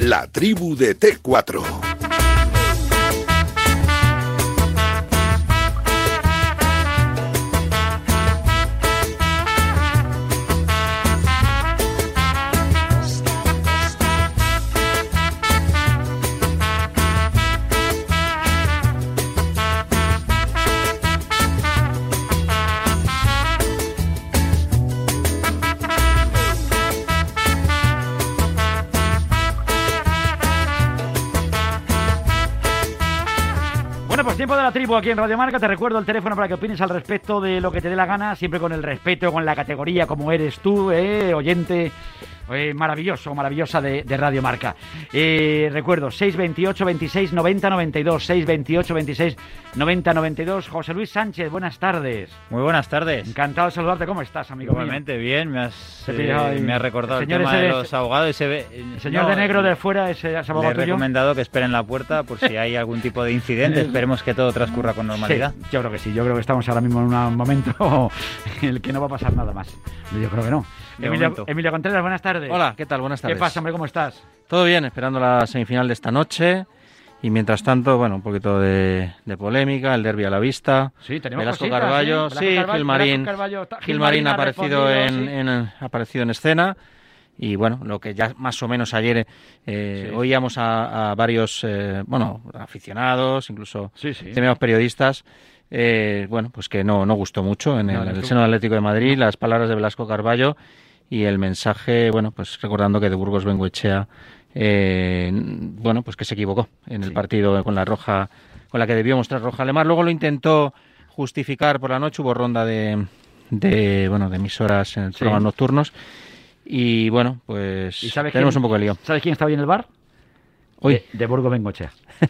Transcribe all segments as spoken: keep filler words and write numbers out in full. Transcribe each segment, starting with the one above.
La tribu de T cuatro. Tiempo de la tribu aquí en Radio Marca. Te recuerdo el teléfono para que opines al respecto de lo que te dé la gana, siempre con el respeto, con la categoría como eres tú, eh, oyente eh, maravilloso, maravillosa de, de Radio Marca. Eh, recuerdo, seis veintiocho, veintiséis, noventa, noventa y dos, seis veintiocho, veintiséis, noventa, noventa y dos. José Luis Sánchez, buenas tardes. Muy buenas tardes. Encantado de saludarte. ¿Cómo estás, amigo Igualmente, mío? bien. Me has, eh, eh, me has recordado el, el tema de los ahogados. Ese, el señor no, de negro de fuera, ese abogado le he tuyo. recomendado que esperen la puerta por si hay algún tipo de incidente. Esperemos que todo transcurra con normalidad. Sí, yo creo que sí. Yo creo que estamos ahora mismo en un momento en el que no va a pasar nada más. Yo creo que no. Emilio, Emilio Contreras, buenas tardes. Hola, ¿qué tal? Buenas tardes. ¿Qué pasa, hombre? ¿Cómo estás? Todo bien, esperando la semifinal de esta noche. Y mientras tanto, bueno, un poquito de, de polémica, el derbi a la vista. Sí, tenemos Velasco cositas, Carballo, ¿sí? sí, Velasco Gil Marín, Carballo, Gil Marín ha aparecido en, sí. en, en, aparecido en escena. Y bueno, lo que ya más o menos ayer eh, sí. oíamos a, a varios, eh, bueno, aficionados, incluso sí, sí. teníamos periodistas, eh, bueno, pues que no, no gustó mucho en el, no, el seno del Atlético de Madrid, las palabras de Velasco Carballo y el mensaje, bueno, pues recordando que de Burgos Bengoechea, eh, bueno, pues que se equivocó en el sí. partido con la roja, con la que debió mostrar roja Alemán. Luego lo intentó justificar por la noche, hubo ronda de, de bueno, de emisoras en sí. programas nocturnos. Y bueno, pues ¿Y sabes tenemos quién, un poco de lío. ¿Sabes quién está hoy en el bar? Hoy. De, de Burgos Bengoechea.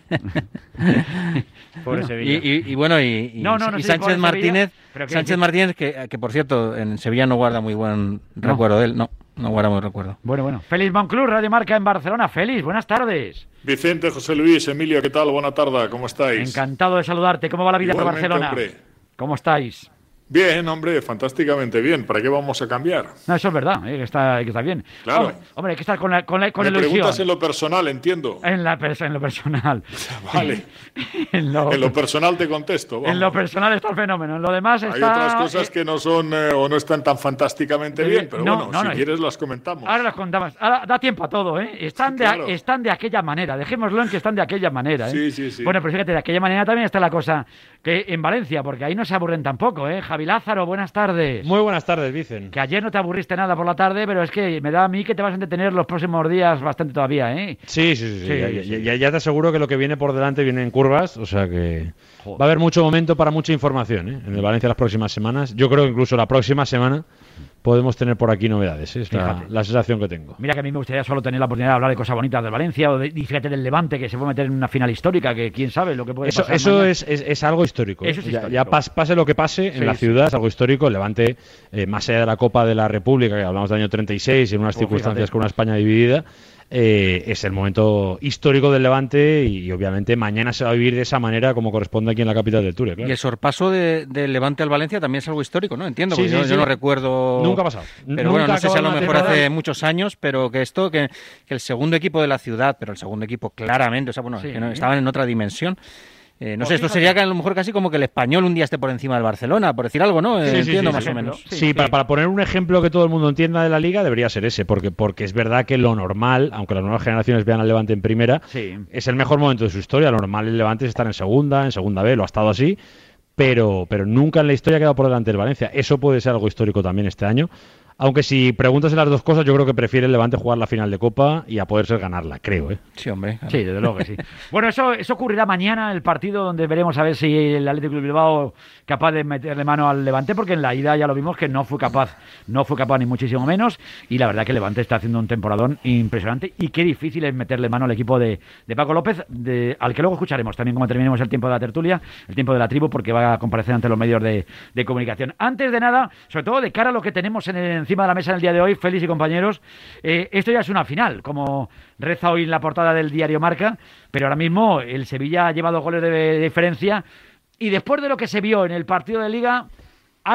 Pobre bueno, Sevilla. Y, y, y bueno, y, y, no, no, no y sé Sánchez Martínez, Sevilla, Sánchez que, Martínez que, que por cierto en Sevilla no guarda muy buen no. recuerdo de él, no, no guarda muy recuerdo. Bueno, bueno. Félix Monclús, Radio Marca en Barcelona. Félix, buenas tardes. Vicente, José Luis, Emilio, ¿qué tal? Buena tarde, ¿cómo estáis? Encantado de saludarte. ¿Cómo va la vida por Barcelona? Hombre. ¿Cómo estáis? Bien, hombre, fantásticamente bien. ¿Para qué vamos a cambiar? No, eso es verdad, eh, que está, que está bien. Claro. Hombre, hombre, hay que estar con la, con la, con Me ilusión. preguntas en lo personal, entiendo. En, la, en lo personal. Vale. en, lo, en lo personal te contesto. Vamos. En lo personal está el fenómeno. En lo demás está... Hay otras cosas que no son eh, o no están tan fantásticamente eh, bien, pero no, bueno, no, si no, quieres las comentamos. Ahora las contamos. Ahora da tiempo a todo, ¿eh? Están, sí, de, claro. están de aquella manera. Dejémoslo en que están de aquella manera, ¿eh? Sí, sí, sí. Bueno, pero fíjate, de aquella manera también está la cosa que en Valencia, porque ahí no se aburren tampoco, ¿eh? Javi Lázaro, buenas tardes. Muy buenas tardes, Vicen. Que ayer no te aburriste nada por la tarde, pero es que me da a mí que te vas a entretener los próximos días bastante todavía, ¿eh? Sí, sí, sí. sí, sí, ya, sí. Ya, ya te aseguro que lo que viene por delante viene en curvas, o sea que Joder. va a haber mucho momento para mucha información, ¿eh? En el Valencia las próximas semanas. Yo creo que incluso la próxima semana podemos tener por aquí novedades, ¿eh? Es la, la sensación que tengo. Mira que a mí me gustaría solo tener la oportunidad de hablar de cosas bonitas del Valencia o de, y fíjate del Levante, que se puede meter en una final histórica, que quién sabe lo que puede eso, pasar. Eso es, es, es algo histórico. Eso es ya, histórico. ya pas, pase lo que pase en sí, la sí. ciudad, es algo histórico. El Levante, eh, más allá de la Copa de la República, que hablamos del año treinta y seis, en unas oh, circunstancias fíjate. con una España dividida, eh, es el momento histórico del Levante y, y obviamente mañana se va a vivir de esa manera como corresponde aquí en la capital del Turia. Claro. Y el sorpaso del de Levante al Valencia también es algo histórico, ¿no? Entiendo, sí, porque sí, yo, sí. yo no recuerdo... Nunca ha pasado. Pero Nunca bueno, no sé si a lo mejor hace temporada. muchos años, pero que esto, que, que el segundo equipo de la ciudad, pero el segundo equipo claramente, o sea, bueno, sí. que no, estaban en otra dimensión. Eh, no pues sé, esto sería que a lo mejor casi como que el Español un día esté por encima del Barcelona, por decir algo, ¿no? Eh, Sí, sí, entiendo sí, más sí, o sí. menos. Sí, sí, para, para poner un ejemplo que todo el mundo entienda de la Liga, debería ser ese, porque, porque es verdad que lo normal, aunque las nuevas generaciones vean al Levante en primera, sí. es el mejor momento de su historia. Lo normal el Levante es estar en segunda, en segunda B, lo ha estado así, pero, pero nunca en la historia ha quedado por delante el Valencia. Eso puede ser algo histórico también este año. Aunque si preguntas en las dos cosas, yo creo que prefiere el Levante jugar la final de Copa y a poder ser ganarla, creo, ¿eh? Sí, hombre. Claro. Sí, desde luego que sí. Bueno, eso, eso ocurrirá mañana, el partido donde veremos a ver si el Atlético de Bilbao capaz de meterle mano al Levante, porque en la ida ya lo vimos que no fue capaz, no fue capaz ni muchísimo menos, y la verdad que el Levante está haciendo un temporadón impresionante, y qué difícil es meterle mano al equipo de, de Paco López, de, al que luego escucharemos también como terminemos el tiempo de la tertulia, el tiempo de la tribu, porque va a comparecer ante los medios de, de comunicación. Antes de nada, sobre todo de cara a lo que tenemos en el, encima de la mesa en el día de hoy, Félix y compañeros, eh, esto ya es una final, como reza hoy en la portada del diario Marca, pero ahora mismo el Sevilla lleva dos goles de, de diferencia, y después de lo que se vio en el partido de Liga, hay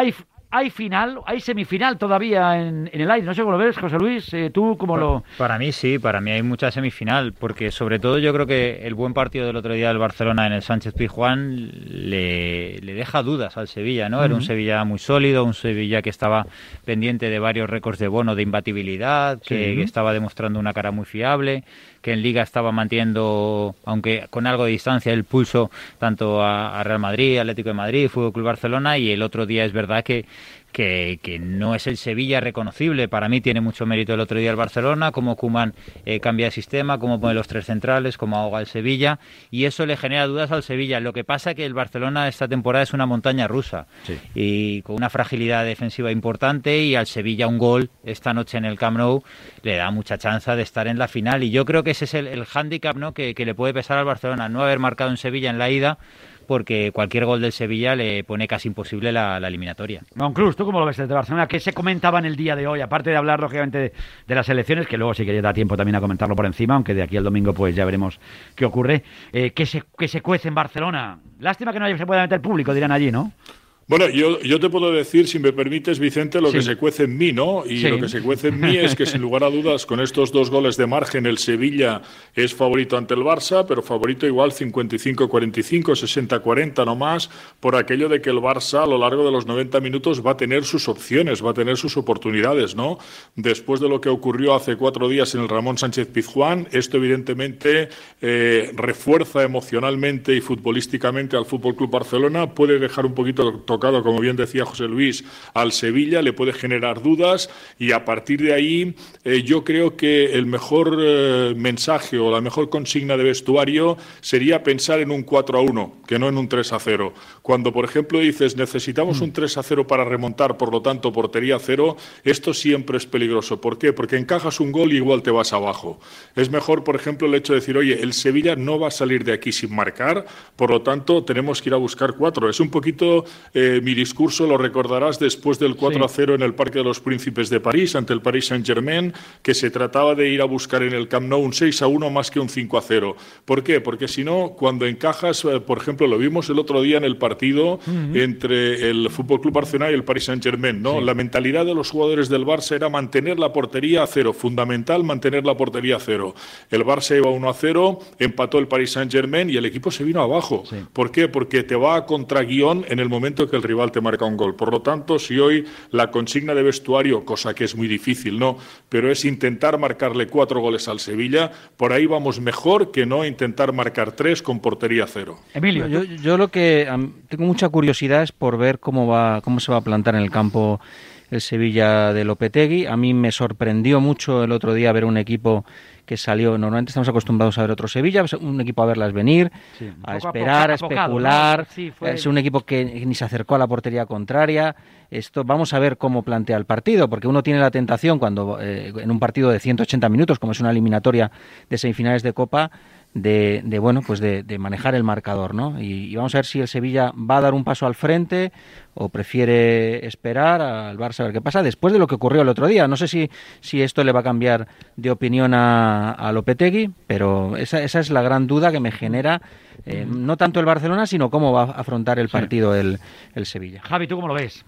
hay final, hay semifinal todavía en, en el aire. No sé cómo lo ves, José Luis. Eh, ¿Tú cómo para, lo...? Para mí sí, para mí hay mucha semifinal, porque sobre todo yo creo que el buen partido del otro día del Barcelona en el Sánchez-Pizjuán le, le deja dudas al Sevilla, ¿no? Uh-huh. Era un Sevilla muy sólido, un Sevilla que estaba pendiente de varios récords de Bono de imbatibilidad, que, sí. que estaba demostrando una cara muy fiable, que en Liga estaba manteniendo, aunque con algo de distancia, el pulso tanto a, a Real Madrid, Atlético de Madrid, Fútbol Club Barcelona, y el otro día es verdad que Que, que no es el Sevilla reconocible. Para mí tiene mucho mérito el otro día el Barcelona, cómo Koeman eh, cambia de sistema, cómo pone los tres centrales, cómo ahoga el Sevilla, y eso le genera dudas al Sevilla. Lo que pasa es que el Barcelona esta temporada es una montaña rusa, sí. y con una fragilidad defensiva importante, y al Sevilla un gol esta noche en el Camp Nou le da mucha chance de estar en la final, y yo creo que ese es el, el hándicap, ¿no? que, que le puede pesar al Barcelona, no haber marcado en Sevilla en la ida, porque cualquier gol del Sevilla le pone casi imposible la, la eliminatoria. Monclús, ¿tú cómo lo ves desde Barcelona? ¿Qué se comentaba en el día de hoy? Aparte de hablar, lógicamente, de, de las elecciones, que luego sí que da tiempo también a comentarlo por encima, aunque de aquí al domingo pues ya veremos qué ocurre. Eh, ¿qué, se, ¿Qué se cuece en Barcelona? Lástima que no se pueda meter público, dirán allí, ¿no? Bueno, yo, yo te puedo decir, si me permites, Vicente, lo sí. que se cuece en mí, ¿no? Y sí. lo que se cuece en mí es que, sin lugar a dudas, con estos dos goles de margen, el Sevilla es favorito ante el Barça, pero favorito igual cincuenta y cinco cuarenta y cinco, sesenta cuarenta no más, por aquello de que el Barça a lo largo de los noventa minutos va a tener sus opciones, va a tener sus oportunidades, ¿no? Después de lo que ocurrió hace cuatro días en el Ramón Sánchez-Pizjuán, esto evidentemente eh, refuerza emocionalmente y futbolísticamente al Fútbol Club Barcelona, puede dejar un poquito tocado, como bien decía José Luis, al Sevilla, le puede generar dudas, y a partir de ahí eh, yo creo que el mejor eh, mensaje o la mejor consigna de vestuario sería pensar en un cuatro a uno, que no en un tres a cero. Cuando, por ejemplo, dices necesitamos un tres a cero para remontar, por lo tanto portería cero, esto siempre es peligroso. ¿Por qué? Porque encajas un gol y igual te vas abajo. Es mejor, por ejemplo, el hecho de decir, oye, el Sevilla no va a salir de aquí sin marcar, por lo tanto tenemos que ir a buscar cuatro. Es un poquito... Eh, mi discurso lo recordarás después del cuatro a cero sí. en el Parque de los Príncipes de París, ante el Paris Saint-Germain, que se trataba de ir a buscar en el Camp Nou un seis a uno más que un cinco a cero. ¿Por qué? Porque si no, cuando encajas, por ejemplo, lo vimos el otro día en el partido uh-huh. entre el F C Barcelona y el Paris Saint-Germain, ¿no? Sí. La mentalidad de los jugadores del Barça era mantener la portería a cero, fundamental mantener la portería a cero. El Barça iba uno a cero, empató el Paris Saint-Germain y el equipo se vino abajo. Sí. ¿Por qué? Porque te va a contraguión en el momento que el rival te marca un gol. Por lo tanto, si hoy la consigna de vestuario, cosa que es muy difícil, ¿no?, pero es intentar marcarle cuatro goles al Sevilla, por ahí vamos mejor que no intentar marcar tres con portería cero. Emilio, yo, yo lo que um, tengo mucha curiosidad es por ver cómo va, cómo se va a plantar en el campo el Sevilla de Lopetegui. A mí me sorprendió mucho el otro día ver un equipo que salió, normalmente estamos acostumbrados a ver otro Sevilla, un equipo a verlas venir, sí, a esperar, a, poca, a especular, ¿no? Sí, fue... es un equipo que ni se acercó a la portería contraria. Esto vamos a ver cómo plantea el partido, porque uno tiene la tentación cuando eh, en un partido de ciento ochenta minutos, como es una eliminatoria de semifinales de Copa, de, de bueno, pues de, de manejar el marcador, ¿no? Y, y vamos a ver si el Sevilla va a dar un paso al frente o prefiere esperar al Barça a ver qué pasa después de lo que ocurrió el otro día. No sé si, si esto le va a cambiar de opinión a, a Lopetegui, pero esa, esa es la gran duda que me genera, eh, no tanto el Barcelona, sino cómo va a afrontar el partido sí. el, el Sevilla. Javi, ¿tú cómo lo ves?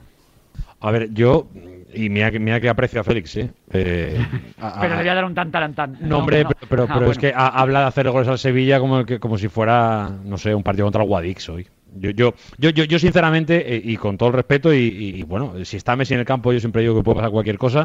A ver, yo, y mira, mira que aprecio a Félix, ¿eh? eh a, pero le voy a dar un tan tan tan. No, hombre, no. pero, pero, ah, pero bueno. Es que a, habla de hacer goles al Sevilla como, que, como si fuera, no sé, un partido contra el Guadix hoy. Yo, yo, yo, yo, yo sinceramente, eh, y con todo el respeto, y, y, y bueno, si está Messi en el campo, yo siempre digo que puede pasar cualquier cosa,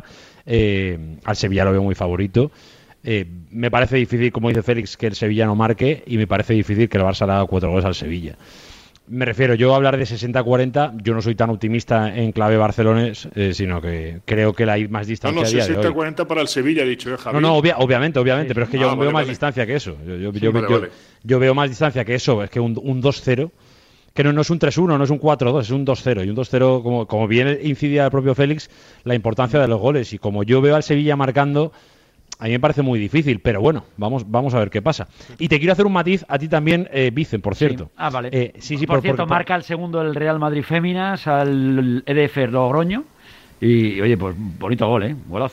eh, al Sevilla lo veo muy favorito. Eh, me parece difícil, como dice Félix, que el Sevilla no marque, y me parece difícil que el Barça le haga cuatro goles al Sevilla. Me refiero, yo a hablar de sesenta cuarenta, yo no soy tan optimista en clave barcelones, eh, sino que creo que hay más distancia. No, no, a día sesenta cuarenta para el Sevilla, he dicho, ¿eh, Javi? No, no, obvia, obviamente, obviamente, sí. pero es que ah, yo vale, veo más vale. distancia que eso. Yo, yo, sí, yo, vale, yo, vale. yo veo más distancia que eso, es que un, un dos cero, que no, no es un tres uno, no es un cuatro dos, es un dos cero. Y un dos cero, como, como bien incidía el propio Félix, la importancia de los goles. Y como yo veo al Sevilla marcando, a mí me parece muy difícil, pero bueno, vamos vamos a ver qué pasa. Y te quiero hacer un matiz a ti también, eh, Vicen, por cierto. Sí. Ah, vale. Eh, sí, sí, por, por cierto, por, por, marca el segundo el Real Madrid Féminas al E D F Logroño. Y, oye, pues bonito gol, ¿eh? Golazo, ¿eh?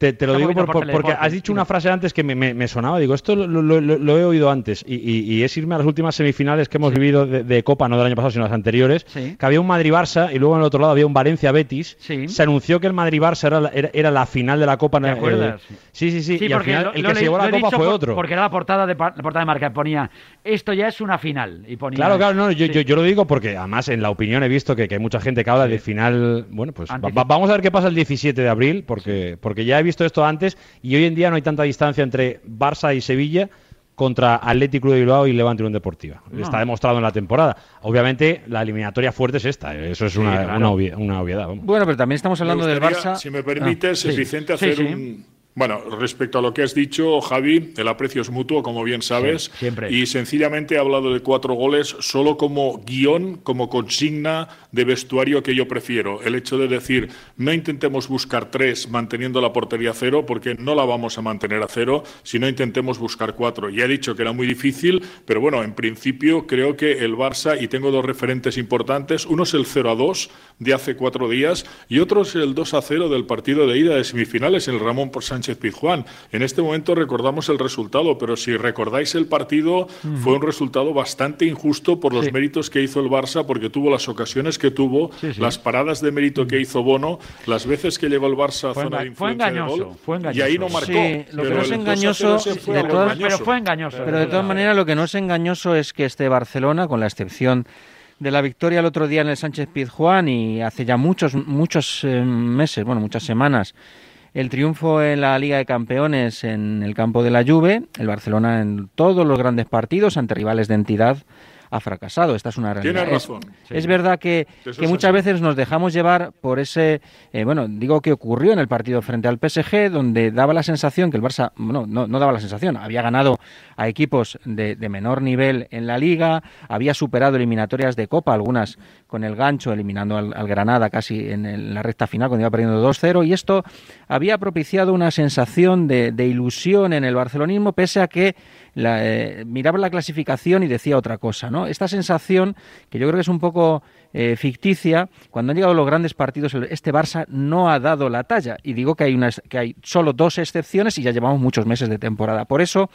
Te, te lo digo por, por, porque has dicho una frase antes que me, me, me sonaba. Digo, esto lo, lo, lo, lo he oído antes. Y, y, y es irme a las últimas semifinales que hemos sí. vivido de, de Copa, no del año pasado, sino las anteriores. Sí. Que había un Madrid-Barça y luego en el otro lado había un Valencia-Betis. Sí. Se anunció que el Madrid-Barça era, era, era la final de la Copa. ¿Te acuerdas? Eh, sí, sí, sí. sí y al final lo, el lo que le, se llevó la Copa fue por, otro. Porque era la portada de, la portada de marca. Ponía, esto ya es una final. Y ponía, claro, claro. No, yo, sí. yo, yo lo digo porque además en la opinión he visto que, que hay mucha gente que habla sí. de final. Bueno, pues va, va, vamos a ver qué pasa el diecisiete de abril porque, sí. porque ya he visto esto antes y hoy en día no hay tanta distancia entre Barça y Sevilla contra Atlético de Bilbao y Levante Unión Deportiva. No. Está demostrado en la temporada. Obviamente, la eliminatoria fuerte es esta. Eso es sí, una, claro. una, obviedad, una obviedad. Vamos. Bueno, pero también estamos hablando del Barça. Si me permites, ah, sí. Vicente, hacer sí, sí. un... Bueno, respecto a lo que has dicho, Javi, el aprecio es mutuo, como bien sabes, sí, siempre. Y sencillamente he hablado de cuatro goles solo como guión, como consigna de vestuario que yo prefiero. El hecho de decir, no intentemos buscar tres manteniendo la portería a cero, porque no la vamos a mantener a cero, sino intentemos buscar cuatro. Ya he dicho que era muy difícil, pero bueno, en principio creo que el Barça, y tengo dos referentes importantes, uno es el cero a dos de hace cuatro días y otro es el dos a cero del partido de ida de semifinales en el Ramón por Sánchez Pizjuán. En este momento recordamos el resultado, pero si recordáis el partido, mm. fue un resultado bastante injusto por los sí. méritos que hizo el Barça, porque tuvo las ocasiones que tuvo, sí, sí. las paradas de mérito que hizo Bono, las veces que llegó el Barça a fue zona de influencia de gol, fue engañoso. Y ahí no marcó. Sí, lo que no es engañoso, fue de todas, engañoso. Pero fue engañoso. Pero de todas maneras, lo que no es engañoso es que este Barcelona, con la excepción de la victoria el otro día en el Sánchez Pizjuán y hace ya muchos, muchos eh, meses, bueno, muchas semanas, el triunfo en la Liga de Campeones en el campo de la Juve, el Barcelona en todos los grandes partidos ante rivales de entidad ha fracasado. Esta es una realidad. Tienes razón. Es, sí. es verdad que, que muchas veces nos dejamos llevar por ese, eh, bueno, digo que ocurrió en el partido frente al P S G, donde daba la sensación que el Barça, bueno, no, no daba la sensación, había ganado a equipos de, de menor nivel en la Liga, había superado eliminatorias de Copa, algunas con el gancho, eliminando al, al Granada casi en, el, en la recta final cuando iba perdiendo dos cero, y esto había propiciado una sensación de, de ilusión en el barcelonismo, pese a que la, eh, miraba la clasificación y decía otra cosa, ¿no? Esta sensación, que yo creo que es un poco eh, ficticia, cuando han llegado los grandes partidos, este Barça no ha dado la talla, y digo que hay, unas, que hay solo dos excepciones y ya llevamos muchos meses de temporada. Por eso,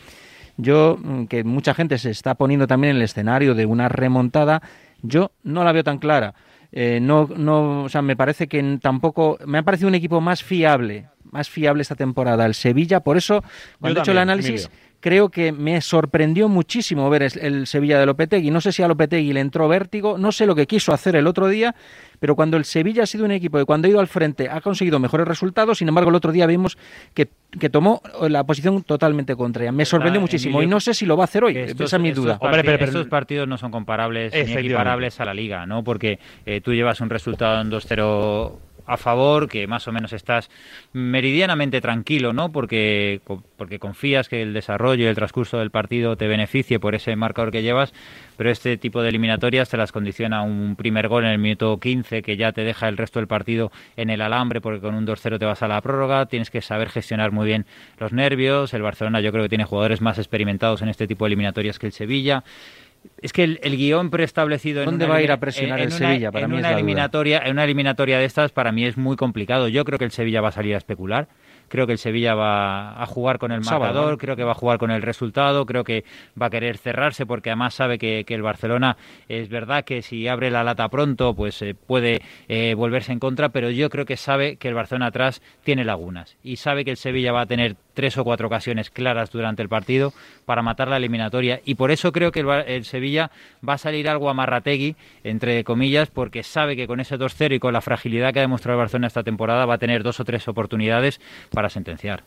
yo, que mucha gente se está poniendo también en el escenario de una remontada, yo no la veo tan clara. Eh, no, no, o sea, me parece que tampoco, me ha parecido un equipo más fiable, más fiable esta temporada, el Sevilla. Por eso, cuando he hecho el análisis, Emilio, creo que me sorprendió muchísimo ver el, el Sevilla de Lopetegui. No sé si a Lopetegui le entró vértigo, no sé lo que quiso hacer el otro día, pero cuando el Sevilla ha sido un equipo que cuando ha ido al frente ha conseguido mejores resultados, sin embargo el otro día vimos que, que tomó la posición totalmente contraria. Me sorprendió ah, muchísimo Emilio, y no sé si lo va a hacer hoy, estos, esa es mi duda. Hombre, pero, pero estos partidos no son comparables ni equiparables a la Liga, ¿no? Porque eh, tú llevas un resultado en dos cero a favor, que más o menos estás meridianamente tranquilo, ¿no? Porque, porque confías que el desarrollo y el transcurso del partido te beneficie por ese marcador que llevas, pero este tipo de eliminatorias te las condiciona un primer gol en el minuto quince que ya te deja el resto del partido en el alambre, porque con un dos cero te vas a la prórroga, tienes que saber gestionar muy bien los nervios. El Barcelona yo creo que tiene jugadores más experimentados en este tipo de eliminatorias que el Sevilla. Es que el, el guión preestablecido en ¿Dónde una, va a ir a presionar en el una, Sevilla? Para en mí una es la eliminatoria, en una eliminatoria de estas para mí es muy complicado. Yo creo que el Sevilla va a salir a especular. Creo que el Sevilla va a jugar con el marcador, Sábado, ¿no? Creo que va a jugar con el resultado, creo que va a querer cerrarse porque además sabe que, que el Barcelona es verdad que si abre la lata pronto pues eh, puede eh, volverse en contra, pero yo creo que sabe que el Barcelona atrás tiene lagunas y sabe que el Sevilla va a tener tres o cuatro ocasiones claras durante el partido para matar la eliminatoria y por eso creo que el, el Sevilla va a salir algo amarrategui, entre comillas, porque sabe que con ese dos cero y con la fragilidad que ha demostrado el Barcelona esta temporada va a tener dos o tres oportunidades para sentenciar.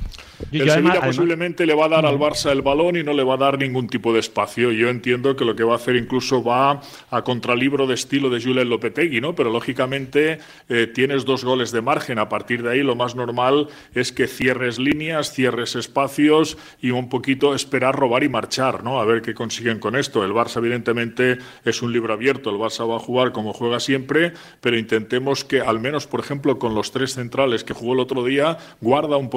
El Sevilla además, posiblemente le va a dar al Barça el balón y no le va a dar ningún tipo de espacio. Yo entiendo que lo que va a hacer incluso va a contralibro de estilo de Julen Lopetegui, ¿no? Pero lógicamente eh, tienes dos goles de margen. A partir de ahí lo más normal es que cierres líneas, cierres espacios y un poquito esperar, robar y marchar, ¿no? A ver qué consiguen con esto. El Barça evidentemente es un libro abierto. El Barça va a jugar como juega siempre, pero intentemos que al menos, por ejemplo, con los tres centrales que jugó el otro día, guarda un poquito más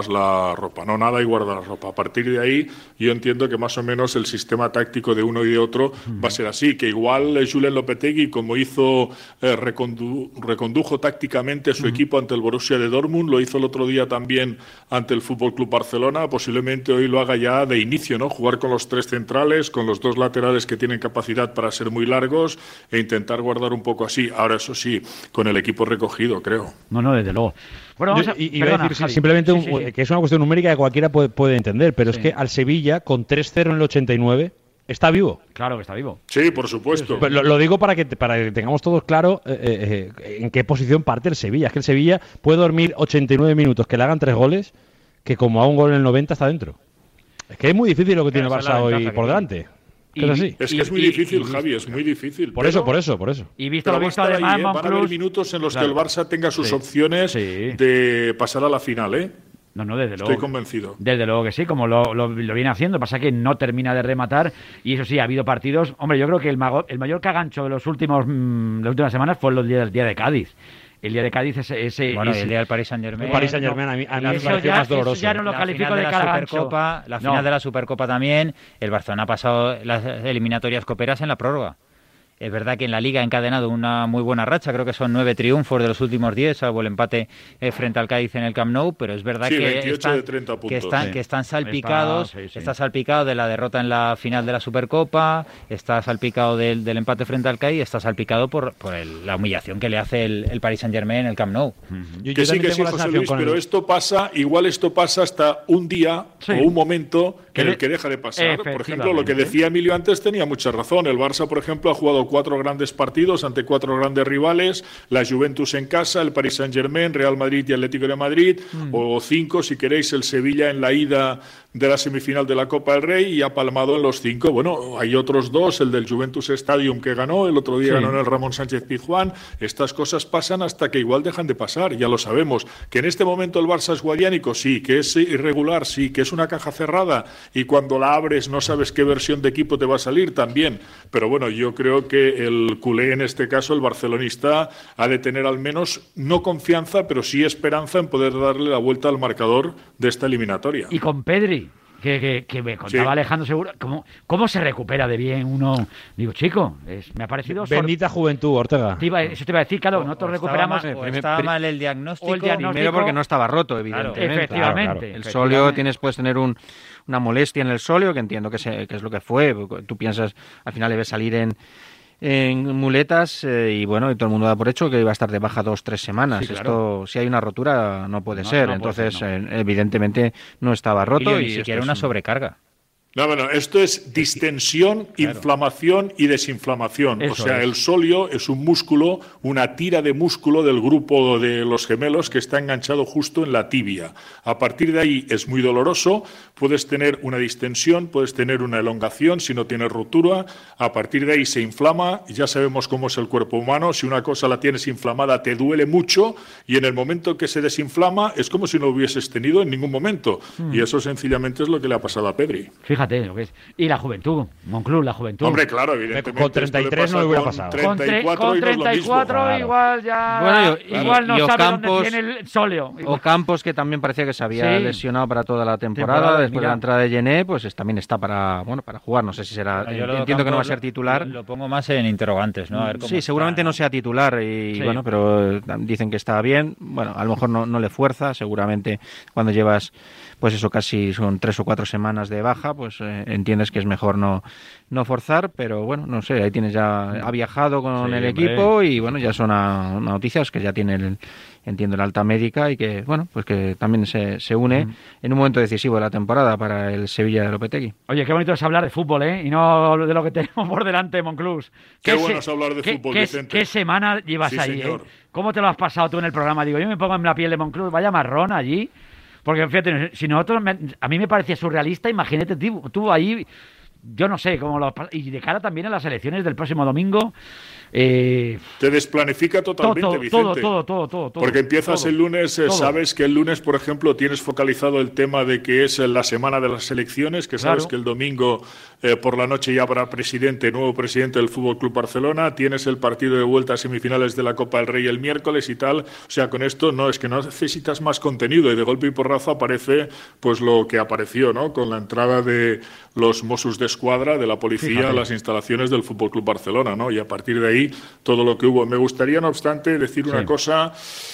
la ropa. No nada y guarda la ropa. A partir de ahí, yo entiendo que más o menos el sistema táctico de uno y de otro va a ser así, que igual eh, Julen Lopetegui, como hizo, eh, recondu recondujo tácticamente a su uh-huh. equipo ante el Borussia de Dortmund, lo hizo el otro día también ante el Fútbol Club Barcelona, posiblemente hoy lo haga ya de inicio, ¿no? Jugar con los tres centrales, con los dos laterales que tienen capacidad para ser muy largos e intentar guardar un poco así. Ahora, eso sí, con el equipo recogido, creo. No, no, desde luego. Bueno, vamos a, y, y perdona, a decir Javi. simplemente sí, sí, un, sí. que es una cuestión numérica que cualquiera puede, puede entender, pero sí. es que al Sevilla, con tres cero en el ochenta y nueve, está vivo. Claro que está vivo. Sí, por supuesto. Sí, sí. Lo, lo digo para que, para que tengamos todos claro eh, eh, en qué posición parte el Sevilla. Es que el Sevilla puede dormir ochenta y nueve minutos, que le hagan tres goles, que como a un gol en el noventa está dentro. Es que es muy difícil lo que tiene el Barça hoy por delante. Y, es, así. es que es muy y, difícil, y, Javi, es muy difícil. Por eso, por eso, por eso. Y visto lo visto, además, ahí, ¿eh? Van a haber minutos en los claro. que el Barça tenga sus sí. opciones sí. de pasar a la final, ¿eh? No, no, desde luego. Estoy convencido. Desde luego que sí, como lo, lo, lo viene haciendo. Pasa que no termina de rematar. Y eso sí, ha habido partidos. Hombre, yo creo que el, mago, el mayor cagancho de los últimos, mmm, las últimas semanas fue el día, el día de Cádiz. El día de Cádiz ese... ese bueno, ese, el día del Paris Saint-Germain. El Paris Saint-Germain a mí, a mí me pareció ya, más doloroso. Ya no lo la califico final de, de la Supercopa, La final no. de la Supercopa también. El Barcelona ha pasado las eliminatorias coperas en la prórroga. Es verdad que en la Liga ha encadenado una muy buena racha, creo que son nueve triunfos de los últimos diez, salvo el empate eh, frente al Cádiz en el Camp Nou, pero es verdad sí, que, están, de treinta puntos, que, están, sí. que están salpicados, está, sí, sí. está salpicado de la derrota en la final de la Supercopa, está salpicado del, del empate frente al Cádiz, está salpicado por, por el, la humillación que le hace el, el Paris Saint-Germain en el Camp Nou. Uh-huh. yo, que yo sí, que sí, José Luis, pero el... esto pasa, igual esto pasa hasta un día sí. o un momento en el que deja de pasar. Por ejemplo, lo que decía Emilio antes tenía mucha razón. El Barça, por ejemplo, ha jugado cuatro grandes partidos partidos ante cuatro grandes rivales, la Juventus en casa, el Paris Saint-Germain, Real Madrid y Atlético de Madrid, mm. o cinco, si queréis, el Sevilla en la ida de la semifinal de la Copa del Rey y ha palmado en los cinco. Bueno, hay otros dos, el del Juventus Stadium que ganó, el otro día sí. ganó en el Ramón Sánchez Pizjuán. Estas cosas pasan hasta que igual dejan de pasar, ya lo sabemos. Que en este momento el Barça es guadiánico, sí, que es irregular, sí, que es una caja cerrada y cuando la abres no sabes qué versión de equipo te va a salir también. Pero bueno, yo creo que el culé, en este caso el barcelonista, ha de tener al menos no confianza, pero sí esperanza en poder darle la vuelta al marcador de esta eliminatoria. Y con Pedri, que, que, que me contaba sí. Alejandro Segura, ¿cómo, ¿cómo se recupera de bien uno? Digo, chico, es, me ha parecido... Bendita sor... juventud, Ortega. Te iba, eso te iba a decir, claro, nosotros recuperamos... Mal, o estaba mal el diagnóstico, el diagnóstico, primero porque no estaba roto, evidentemente. Claro, efectivamente. Claro, claro. El sóleo, tienes, puedes tener un, una molestia en el sóleo, que entiendo que, se, que es lo que fue. Tú piensas, al final debe salir en... en muletas eh, y bueno, y todo el mundo da por hecho que iba a estar de baja dos, tres semanas. Sí, claro. Esto, si hay una rotura, no puede no, ser. No Entonces, puede ser, no. eh, evidentemente, no estaba roto. Y, y ni siquiera una sobrecarga. No, bueno, esto es distensión, claro. inflamación y desinflamación. Eso o sea, es. El sóleo es un músculo, una tira de músculo del grupo de los gemelos que está enganchado justo en la tibia. A partir de ahí es muy doloroso, puedes tener una distensión, puedes tener una elongación si no tienes ruptura. A partir de ahí se inflama, ya sabemos cómo es el cuerpo humano. Si una cosa la tienes inflamada te duele mucho y en el momento que se desinflama es como si no lo hubieses tenido en ningún momento. Mm. Y eso sencillamente es lo que le ha pasado a Pedri. Fíjate lo que es. Y la juventud, Monclús, la juventud. Hombre, claro, evidentemente. Con treinta y tres no le hubiera pasado. Con treinta y cuatro, con treinta y cuatro claro. igual ya. Bueno, y, igual no sabe Campos, dónde tiene el sóleo. O Campos, que también parecía que se había sí. lesionado para toda la temporada. temporada después mira. de la entrada de Yené, pues es, también está para bueno para jugar. No sé si será. Yo entiendo Campos, que no va a ser titular. Lo, lo pongo más en interrogantes, ¿no? A ver cómo sí, está. seguramente no sea titular. Y sí. bueno, pero dicen que está bien. Bueno, a lo mejor no, no le fuerza. Seguramente cuando llevas. Pues eso, casi son tres o cuatro semanas de baja, pues eh, entiendes que es mejor no, no forzar, pero bueno, no sé, ahí tienes ya, ha viajado con sí, el equipo hombre. Y bueno, ya son a, a noticias que ya tiene el, entiendo, la alta médica y que, bueno, pues que también se, se une mm. en un momento decisivo de la temporada para el Sevilla de Lopetegui. Oye, qué bonito es hablar de fútbol, ¿eh? Y no de lo que tenemos por delante, Monclús. Qué, qué bueno es hablar de qué, fútbol, qué, Vicente. ¿Qué semana llevas sí, ahí, señor. eh? ¿Cómo te lo has pasado tú en el programa? Digo, yo me pongo en la piel de Monclús, vaya marrón allí. Porque fíjate, si nosotros, me, a mí me parecía surrealista, imagínate tú, tú ahí yo no sé cómo lo... Y de cara también a las elecciones del próximo domingo... Eh, Te desplanifica totalmente, todo, Vicente. Todo, todo, todo, todo, todo. Porque empiezas todo, el lunes, eh, todo. sabes que el lunes, por ejemplo, tienes focalizado el tema de que es la semana de las elecciones, que sabes Claro. que el domingo eh, por la noche ya habrá presidente, nuevo presidente del F C Barcelona, tienes el partido de vuelta a semifinales de la Copa del Rey el miércoles y tal. O sea, con esto no es que no necesitas más contenido y de golpe y porrazo aparece pues lo que apareció, ¿no? Con la entrada de los Mossos de Escuadra, de la policía, Fíjate. a las instalaciones del F C Barcelona, ¿no? Y a partir de ahí todo lo que hubo. Me gustaría, no obstante, decir una Sí. cosa,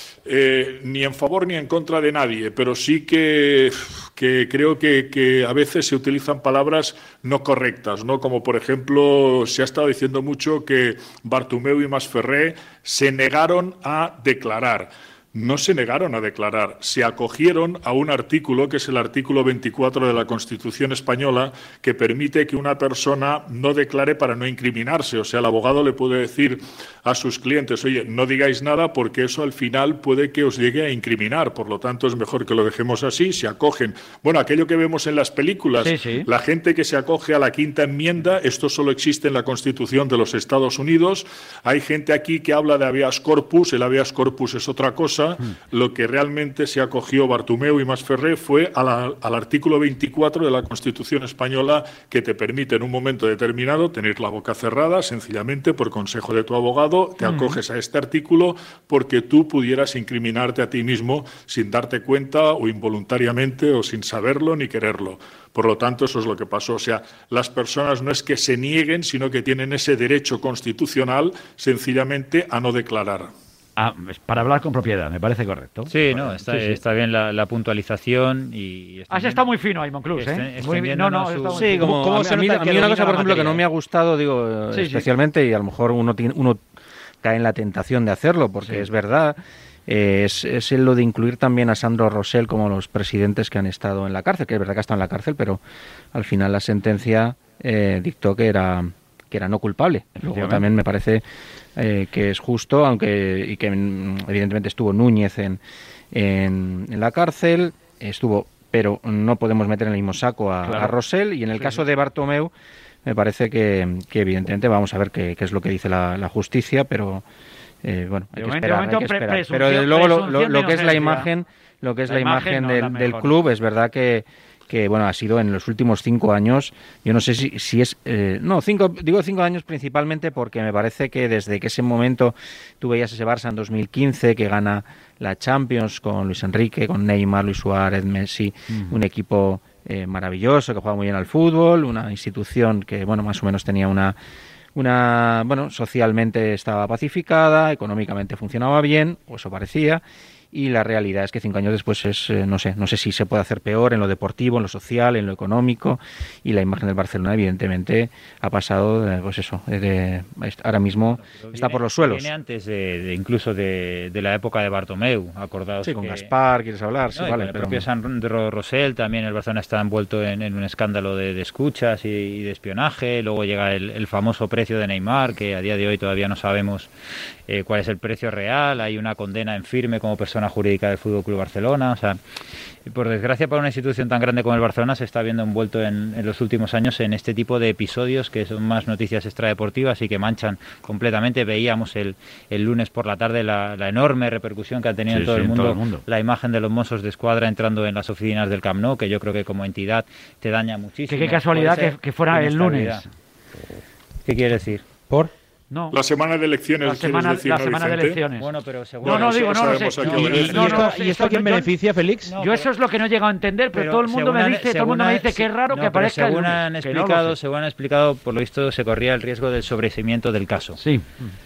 eh, ni en favor ni en contra de nadie, pero sí que, que creo que, que a veces se utilizan palabras no correctas, ¿no? Como, por ejemplo, se ha estado diciendo mucho que Bartomeu y Masferrer se negaron a declarar. No se negaron a declarar, se acogieron a un artículo, que es el artículo veinticuatro de la Constitución española, que permite que una persona no declare para no incriminarse. O sea, el abogado le puede decir a sus clientes, oye, no digáis nada porque eso al final puede que os llegue a incriminar. Por lo tanto, es mejor que lo dejemos así, se acogen. Bueno, aquello que vemos en las películas, Sí, sí. la gente que se acoge a la quinta enmienda, esto solo existe en la Constitución de los Estados Unidos. Hay gente aquí que habla de habeas corpus, el habeas corpus es otra cosa. Lo que realmente se acogió Bartomeu y Masferrer fue a la, al artículo veinticuatro de la Constitución española, que te permite en un momento determinado tener la boca cerrada, sencillamente por consejo de tu abogado, te acoges a este artículo porque tú pudieras incriminarte a ti mismo sin darte cuenta o involuntariamente o sin saberlo ni quererlo. Por lo tanto, eso es lo que pasó. O sea, las personas no es que se nieguen, sino que tienen ese derecho constitucional sencillamente a no declarar. Ah, para hablar con propiedad, me parece correcto. Sí, no, está, Sí, sí. está bien la, la puntualización y... Has estado muy fino ahí, Monclús, ¿eh? Exten- Muy bien. No, no, extendiéndonos has estado su- muy Sí, fino. como ¿Cómo a, se a mí, nota a que mí una domina cosa, la por ejemplo, que materia, no me ha gustado, digo, Sí, sí. especialmente, y a lo mejor uno tiene, uno cae en la tentación de hacerlo, porque Sí. es verdad, eh, es, es el lo de incluir también a Sandro Rosell como los presidentes que han estado en la cárcel, que es verdad que ha estado en la cárcel, pero al final la sentencia eh, dictó que era que era no culpable. Luego también me parece eh, que es justo, aunque y que mm, evidentemente estuvo Núñez en, en, en la cárcel, estuvo, pero no podemos meter en el mismo saco a, Claro. a Rosell, y en el Sí, caso sí. de Bartomeu me parece que, que evidentemente vamos a ver qué, qué es lo que dice la, la justicia, pero eh, bueno, hay De que momento- esperar, de momento hay que pre- esperar. presunción- Pero desde luego lo, lo- presunción lo de que es la inocencia. imagen, lo que es La la, imagen imagen no es la del, del mejor. club, es verdad que que bueno, ha sido en los últimos cinco años, yo no sé si, si es, eh, no, cinco, digo cinco años principalmente porque me parece que desde que ese momento tú veías ese Barça en dos mil quince que gana la Champions con Luis Enrique, con Neymar, Luis Suárez, Messi, un equipo eh, maravilloso que juega muy bien al fútbol, una institución que bueno, más o menos tenía una una, bueno, socialmente estaba pacificada, económicamente funcionaba bien, o eso parecía, y la realidad es que cinco años después es, eh, no sé, no sé si se puede hacer peor en lo deportivo, en lo social, en lo económico, y la imagen del Barcelona evidentemente ha pasado, de, pues eso, de, de- ahora mismo Pero está viene- por los suelos. Viene antes de, de- incluso de, de la época de Bartomeu, acordaos Sí, con que- Gaspar, quieres hablar, sí, No, y vale, con el pero... propio Sandro Rosell, también el Barcelona está envuelto en, en un escándalo de, de escuchas y, y de espionaje. Luego llega el, el famoso precio de Neymar, que a día de hoy todavía no sabemos eh, cuál es el precio real. Hay una condena en firme como persona jurídica del F C Barcelona. O sea, por desgracia, para una institución tan grande como el Barcelona, se está viendo envuelto en, en los últimos años en este tipo de episodios que son más noticias extradeportivas y que manchan completamente. Veíamos el, el lunes por la tarde la, la enorme repercusión que ha tenido Sí, en, todo, sí, el en mundo, todo el mundo. la imagen de los Mossos de Escuadra entrando en las oficinas del Camp Nou, que yo creo que como entidad te daña muchísimo. Que qué casualidad Puede que, ser que fuera el inestabilidad. lunes. ¿Qué quiere decir? ¿Por? No. La semana de elecciones, La semana, ¿quieres decir, la no, semana de Vicente? elecciones. Bueno, pero seguro... No, no, eso digo, lo no lo sabemos sé. aquí No, ¿Y, ahora. y- y no, esto, no, y esto a quién yo- beneficia, Félix? No, Yo eso pero- es lo que no he llegado a entender, pero, Pero todo el mundo según me han- dice, todo el según mundo me han- dice que es raro no, que pero aparezca el según lunes, han que no lo explicado, sé. según han explicado, por lo visto se corría el riesgo del sobreseimiento del caso. Sí.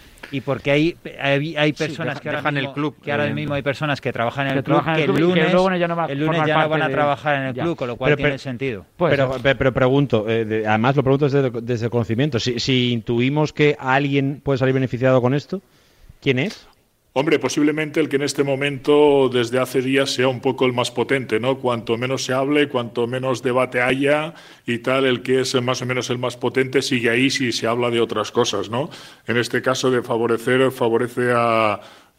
Y porque hay hay, hay personas deja- que ahora dejan mismo, el club, que ahora eh, mismo hay personas que trabajan en que el club trabajan en que el el club y que lunes, luego ya no va a el lunes formar ya no parte van a de- trabajar en el ya. club, con lo cual Pero- tiene pero- sentido. Puede pero, ser. pe- pero pregunto, eh, de- además lo pregunto desde, desde el conocimiento, si, si intuimos que alguien puede salir beneficiado con esto, ¿quién es? Hombre, posiblemente el que en este momento, desde hace días, sea un poco el más potente, ¿no? Cuanto menos se hable, cuanto menos debate haya y tal, el que es más o menos el más potente sigue ahí si se habla de otras cosas, ¿no? En este caso de favorecer, favorece a...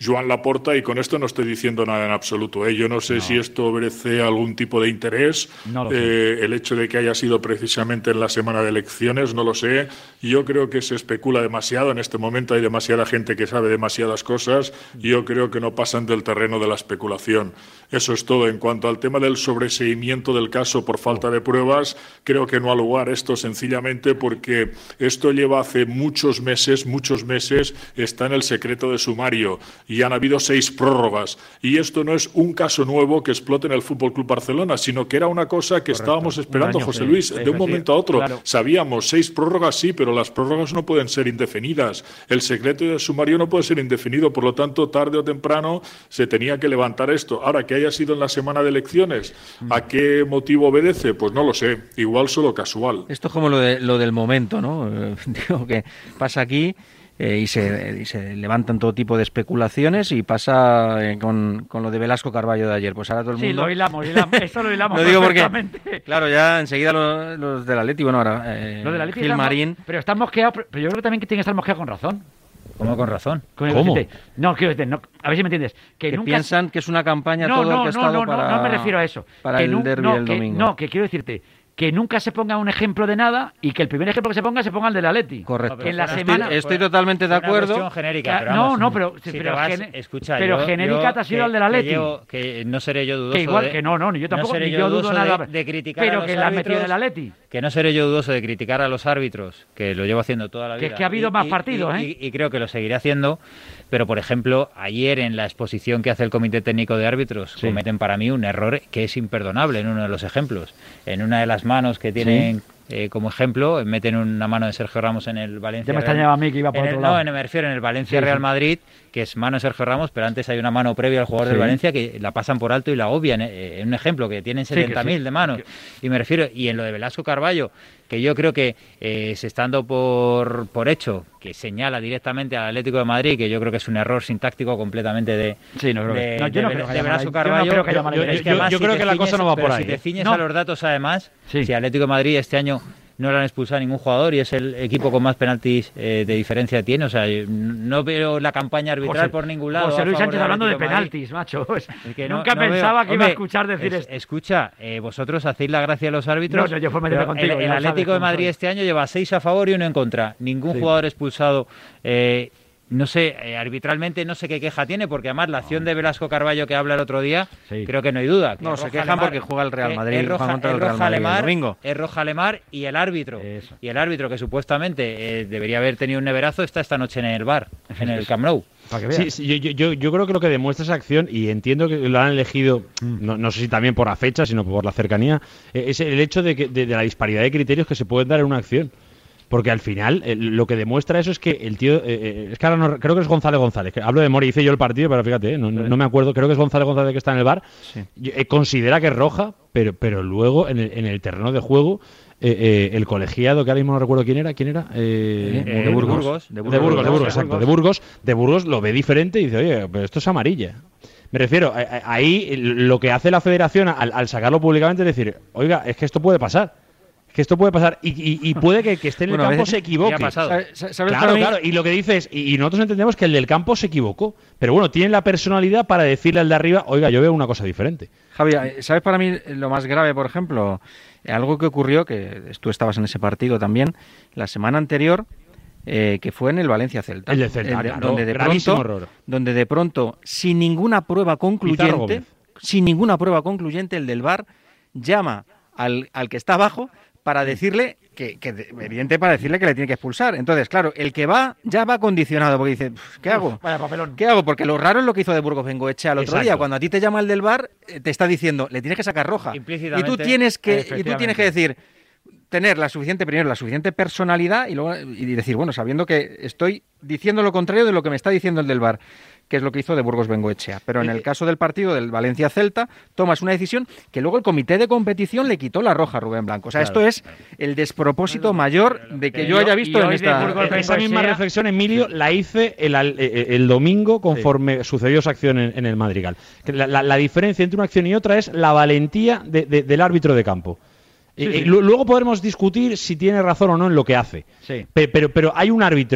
Joan Laporta, y con esto no estoy diciendo nada en absoluto, ¿eh? Yo no sé no. si esto obedece a algún tipo de interés, no eh, el hecho de que haya sido precisamente en la semana de elecciones, no lo sé. Yo creo que se especula demasiado, en este momento hay demasiada gente que sabe demasiadas cosas, y yo creo que no pasan del terreno de la especulación. Eso es todo. En cuanto al tema del sobreseimiento del caso por falta de pruebas, creo que no ha lugar esto, sencillamente porque esto lleva hace muchos meses, muchos meses, está en el secreto de sumario, y han habido seis prórrogas, y esto no es un caso nuevo que explote en el F C Barcelona, sino que era una cosa que Correcto. estábamos esperando, un año, José Luis, sí, de un momento a otro. Claro. Sabíamos, seis prórrogas sí, pero las prórrogas no pueden ser indefinidas. El secreto de sumario no puede ser indefinido, por lo tanto, tarde o temprano se tenía que levantar esto. Ahora, que haya sido en la semana de elecciones, ¿a qué motivo obedece? Pues no lo sé, igual solo casual. Esto es como lo, de, lo del momento, ¿no? Eh, digo que pasa aquí eh, y, se, y se levantan todo tipo de especulaciones, y pasa eh, con, con lo de Velasco Carballo de ayer. Pues ahora todo el mundo... Sí, lo hilamos, hilamos eso lo hilamos lo digo porque, claro, ya enseguida los, los del Atleti, bueno, ahora eh, lo del Atleti Gil Marín... Pero están mosqueados, pero yo creo que también que tiene que estar mosqueado con razón. ¿Cómo con razón? Con ¿Cómo? No, quiero decir, no, a ver si me entiendes. Que, que nunca... piensan que es una campaña no, todo no, el que ha no, estado no, para... No, no me refiero a eso. Para que el nu... derbi no, del que, domingo. No, que quiero decirte que nunca se ponga un ejemplo de nada, y que el primer ejemplo que se ponga se ponga el del Atleti. Correcto. Que en la estoy, semana... estoy totalmente de acuerdo. Una genérica, pero no, vamos, no, pero, si pero, vas, gen... escucha, pero yo, genérica yo, te ha sido que, el del Atleti. Que, yo, que no seré yo dudoso que igual de, que no, no, ni yo tampoco, no ni yo, yo dudo nada de, de criticar pero a los que la has metido árbitros, del Atleti. Que no seré yo dudoso de criticar a los árbitros, que lo llevo haciendo toda la vida. Que es que ha habido y, más y, partidos, y, ¿eh? Y, y creo que lo seguiré haciendo, pero por ejemplo, ayer en la exposición que hace el Comité Técnico de Árbitros, sí. cometen para mí un error que es imperdonable en uno de los ejemplos. En una de las manos que tienen... Sí. Eh, como ejemplo, meten una mano de Sergio Ramos en el Valencia. Ya me extrañaba a mí que iba por en otro el, lado. No, en, me refiero en el Valencia sí, Real sí. Madrid, que es mano de Sergio Ramos, pero antes hay una mano previa al jugador sí. del Valencia que la pasan por alto y la obvian. Eh, en un ejemplo, que tienen setenta mil sí, sí. de manos. Que... Y me refiero, y en lo de Velasco Carballo, que yo creo que eh, se está dando por, por hecho, que señala directamente al Atlético de Madrid, que yo creo que es un error sintáctico completamente de, sí, no creo de, no, yo no de, creo que de Velasco Carballo. Yo, no creo que haya yo, yo, yo, yo creo que la cosa no va por ahí. Si te ciñes no. a los datos, además, sí. si Atlético de Madrid este año no le han expulsado a ningún jugador y es el equipo con más penaltis eh, de diferencia tiene, o sea, no veo la campaña arbitral José, por ningún lado. José Luis Sánchez de hablando de Madrid. penaltis, macho. Es que no, nunca no pensaba veo. que Hombre, iba a escuchar decir es, esto. Escucha, eh, vosotros hacéis la gracia a los árbitros. No, no, yo fue meterme contigo. El, el Atlético de Madrid este año lleva seis a favor y uno en contra. Ningún sí. jugador expulsado. Eh, No sé, eh, arbitralmente no sé qué queja tiene, porque además la acción de Velasco Carballo que habla el otro día, sí. creo que no hay duda. Que no, se quejan Lemar, porque juega el Real Madrid, es roja, contra el es Real roja Madrid Lemar, el domingo. Es Roja Lemar y el árbitro. Eso. Y el árbitro que supuestamente eh, debería haber tenido un neverazo está esta noche en el bar, en el Camp Nou. Sí, sí, yo, yo, yo creo que lo que demuestra esa acción, y entiendo que lo han elegido, no, no sé si también por la fecha, sino por la cercanía, es el hecho de, que, de, de la disparidad de criterios que se pueden dar en una acción. Porque al final eh, lo que demuestra eso es que el tío, eh, eh, es que ahora no, creo que es González González, que hablo de Mori, hice yo el partido, pero fíjate, eh, no, no, no me acuerdo, creo que es González González que está en el bar, sí. eh, considera que es roja, pero, pero luego en el, en el terreno de juego, eh, eh, el colegiado, que ahora mismo no recuerdo quién era, ¿quién era? Eh, eh, de, Burgos. Burgos, de Burgos. De Burgos, de Burgos, exacto, de Burgos, de Burgos lo ve diferente y dice, oye, pero esto es amarilla. Me refiero, ahí lo que hace la federación al, al sacarlo públicamente es decir, oiga, es que esto puede pasar. Que esto puede pasar y, y, y puede que, que esté en el bueno, campo se equivoque. ¿Sabes, ¿sabes claro, claro. Y lo que dice es, y, y nosotros entendemos que el del campo se equivocó. Pero bueno, tiene la personalidad para decirle al de arriba, oiga, yo veo una cosa diferente. Javi, ¿sabes para mí lo más grave, por ejemplo? Algo que ocurrió, que tú estabas en ese partido también, la semana anterior, eh, que fue en el Valencia Celta. El de Celta, el de, claro, donde, de pronto, error. donde de pronto, sin ninguna prueba concluyente, sin ninguna prueba concluyente, el del V A R llama al, al que está abajo para decirle que, que, evidente, para decirle que le tiene que expulsar. Entonces, claro, el que va ya va condicionado, porque dice, ¿qué hago? Uf, vaya papelón. ¿Qué hago? Porque lo raro es lo que hizo de Burgos Bengoechea el otro Exacto. día. Cuando a ti te llama el del V A R, te está diciendo, le tienes que sacar roja. Y tú tienes que, y tú tienes que decir, tener la suficiente, primero, la suficiente personalidad y luego y decir, bueno, sabiendo que estoy diciendo lo contrario de lo que me está diciendo el del V A R, que es lo que hizo de Burgos Bengoechea. Pero en el caso del partido del Valencia-Celta, tomas una decisión que luego el comité de competición le quitó la roja a Rubén Blanco. O sea, claro, esto es el despropósito mayor de que yo haya visto en esta... Esa misma reflexión, Emilio, la hice el, el, el domingo conforme sí. sucedió esa acción en, en el Madrigal. La, la, la diferencia entre una acción y otra es la valentía de, de, del árbitro de campo. Sí, sí. Y luego podremos discutir si tiene razón o no en lo que hace. Sí. Pero, pero, pero hay un árbitro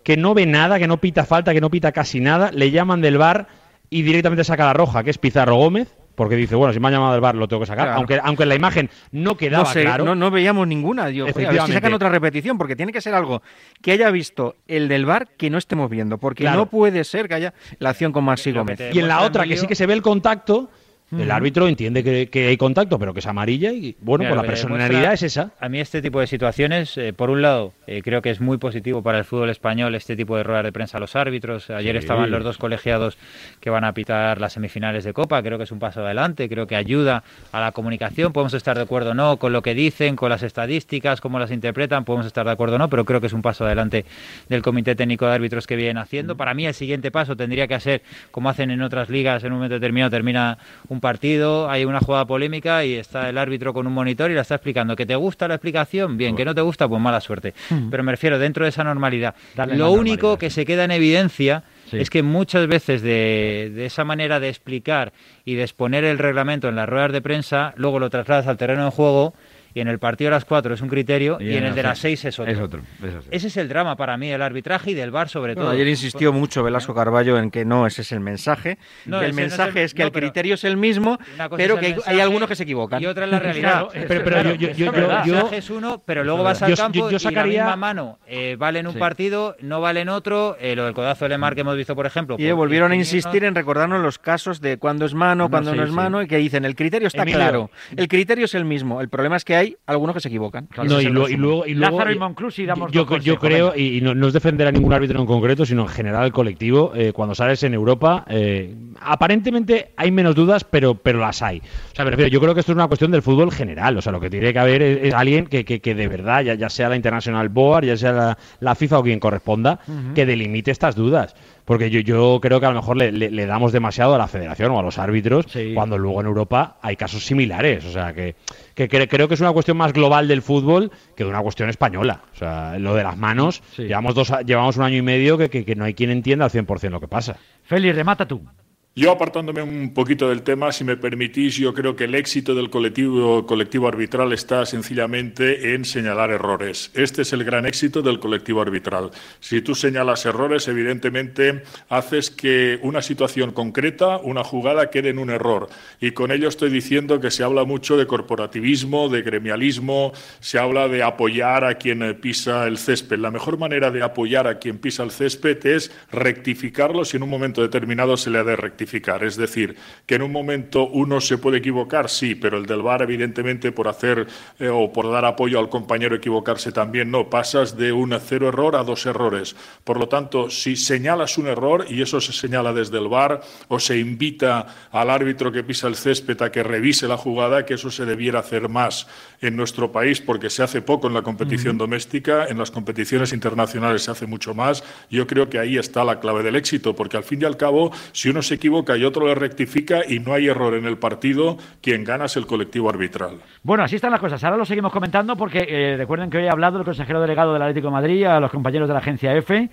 que no ve nada, que no pita falta, que no pita casi nada, le llaman del V A R y directamente saca la roja, que es Pizarro Gómez, porque dice, bueno, si me han llamado del V A R lo tengo que sacar, claro. aunque aunque en la imagen no quedaba no sé, claro. No, no veíamos ninguna. Yo, a ver si sacan otra repetición, porque tiene que ser algo que haya visto el del V A R que no estemos viendo, porque claro. no puede ser que haya la acción con Maxi Gómez. Y en la otra, que sí que se ve el contacto, el árbitro entiende que, que hay contacto, pero que es amarilla y, bueno, Mira, pues la personalidad es esa. A mí este tipo de situaciones, eh, por un lado, eh, creo que es muy positivo para el fútbol español este tipo de ruedas de prensa a los árbitros. Ayer sí. estaban los dos colegiados que van a pitar las semifinales de Copa, creo que es un paso adelante, creo que ayuda a la comunicación. Podemos estar de acuerdo o no con lo que dicen, con las estadísticas, cómo las interpretan, podemos estar de acuerdo o no, pero creo que es un paso adelante del Comité Técnico de Árbitros que vienen haciendo. Para mí el siguiente paso tendría que ser, como hacen en otras ligas, en un momento determinado termina un partido, hay una jugada polémica y está el árbitro con un monitor y la está explicando. ¿Que te gusta la explicación? Bien. ¿Que no te gusta? Pues mala suerte. Uh-huh. Pero me refiero, dentro de esa normalidad. Darle Lo único normalidad, que sí. se queda en evidencia sí. es que muchas veces de, de esa manera de explicar y de exponer el reglamento en las ruedas de prensa, luego lo trasladas al terreno de juego y en el partido de las cuatro es un criterio y, y en el de las seis es otro. Es otro, es otro. Ese es el drama para mí del arbitraje y del V A R sobre bueno, todo. Ayer insistió mucho Velasco Carballo en que no ese es el mensaje, no, que el mensaje no es, el, es que no, el criterio es el mismo, pero que hay, mensaje, hay algunos que se equivocan. Y otra es la realidad. Claro, pero, pero yo, yo, yo, yo, el mensaje es uno, pero luego vas al yo, campo yo, yo sacaría... y la misma mano eh, vale en un sí. partido, no vale en otro. Eh, lo del codazo de Lemar que hemos visto, por ejemplo. Y volvieron a insistir en recordarnos los casos de cuándo es mano, cuándo no, sí, no es sí. mano, y que dicen, el criterio está Emilio. claro, el criterio es el mismo, el problema es que hay algunos que se equivocan. Claro, no, y, lo, y luego, y luego Lázaro y Monclusi damos yo, yo creo, y no, no es defender a ningún árbitro en concreto, sino en general el colectivo, eh, cuando sales en Europa, eh, aparentemente hay menos dudas, pero pero las hay. O sea, me refiero, yo creo que esto es una cuestión del fútbol general, o sea, lo que tiene que haber es, es alguien que, que, que de verdad, ya, ya sea la International Board, ya sea la, la FIFA o quien corresponda, uh-huh. que delimite estas dudas. Porque yo, yo creo que a lo mejor le, le, le damos demasiado a la federación o a los árbitros, sí. cuando luego en Europa hay casos similares. O sea, que, que, que creo que es una cuestión más global del fútbol que de una cuestión española. O sea, lo de las manos, sí. llevamos dos llevamos un año y medio que, que, que no hay quien entienda al cien por ciento lo que pasa. Félix, remata tú. Yo, apartándome un poquito del tema, si me permitís, yo creo que el éxito del colectivo, colectivo arbitral está sencillamente en señalar errores. Este es el gran éxito del colectivo arbitral. Si tú señalas errores, evidentemente haces que una situación concreta, una jugada, quede en un error. Y con ello estoy diciendo que se habla mucho de corporativismo, de gremialismo, se habla de apoyar a quien pisa el césped. La mejor manera de apoyar a quien pisa el césped es rectificarlo si en un momento determinado se le ha de rectificar. Es decir, que en un momento uno se puede equivocar, sí, pero el del V A R, evidentemente, por hacer eh, o por dar apoyo al compañero equivocarse también no. Pasas de un cero error a dos errores. Por lo tanto, si señalas un error y eso se señala desde el V A R o se invita al árbitro que pisa el césped a que revise la jugada, que eso se debiera hacer más en nuestro país porque se hace poco en la competición uh-huh. doméstica, en las competiciones internacionales se hace mucho más. Yo creo que ahí está la clave del éxito, porque al fin y al cabo, si uno se equivoca y otro le rectifica y no hay error en el partido, quien gana es el colectivo arbitral. Bueno, así están las cosas. Ahora lo seguimos comentando porque eh, recuerden que hoy ha hablado el consejero delegado del Atlético de Madrid a los compañeros de la agencia F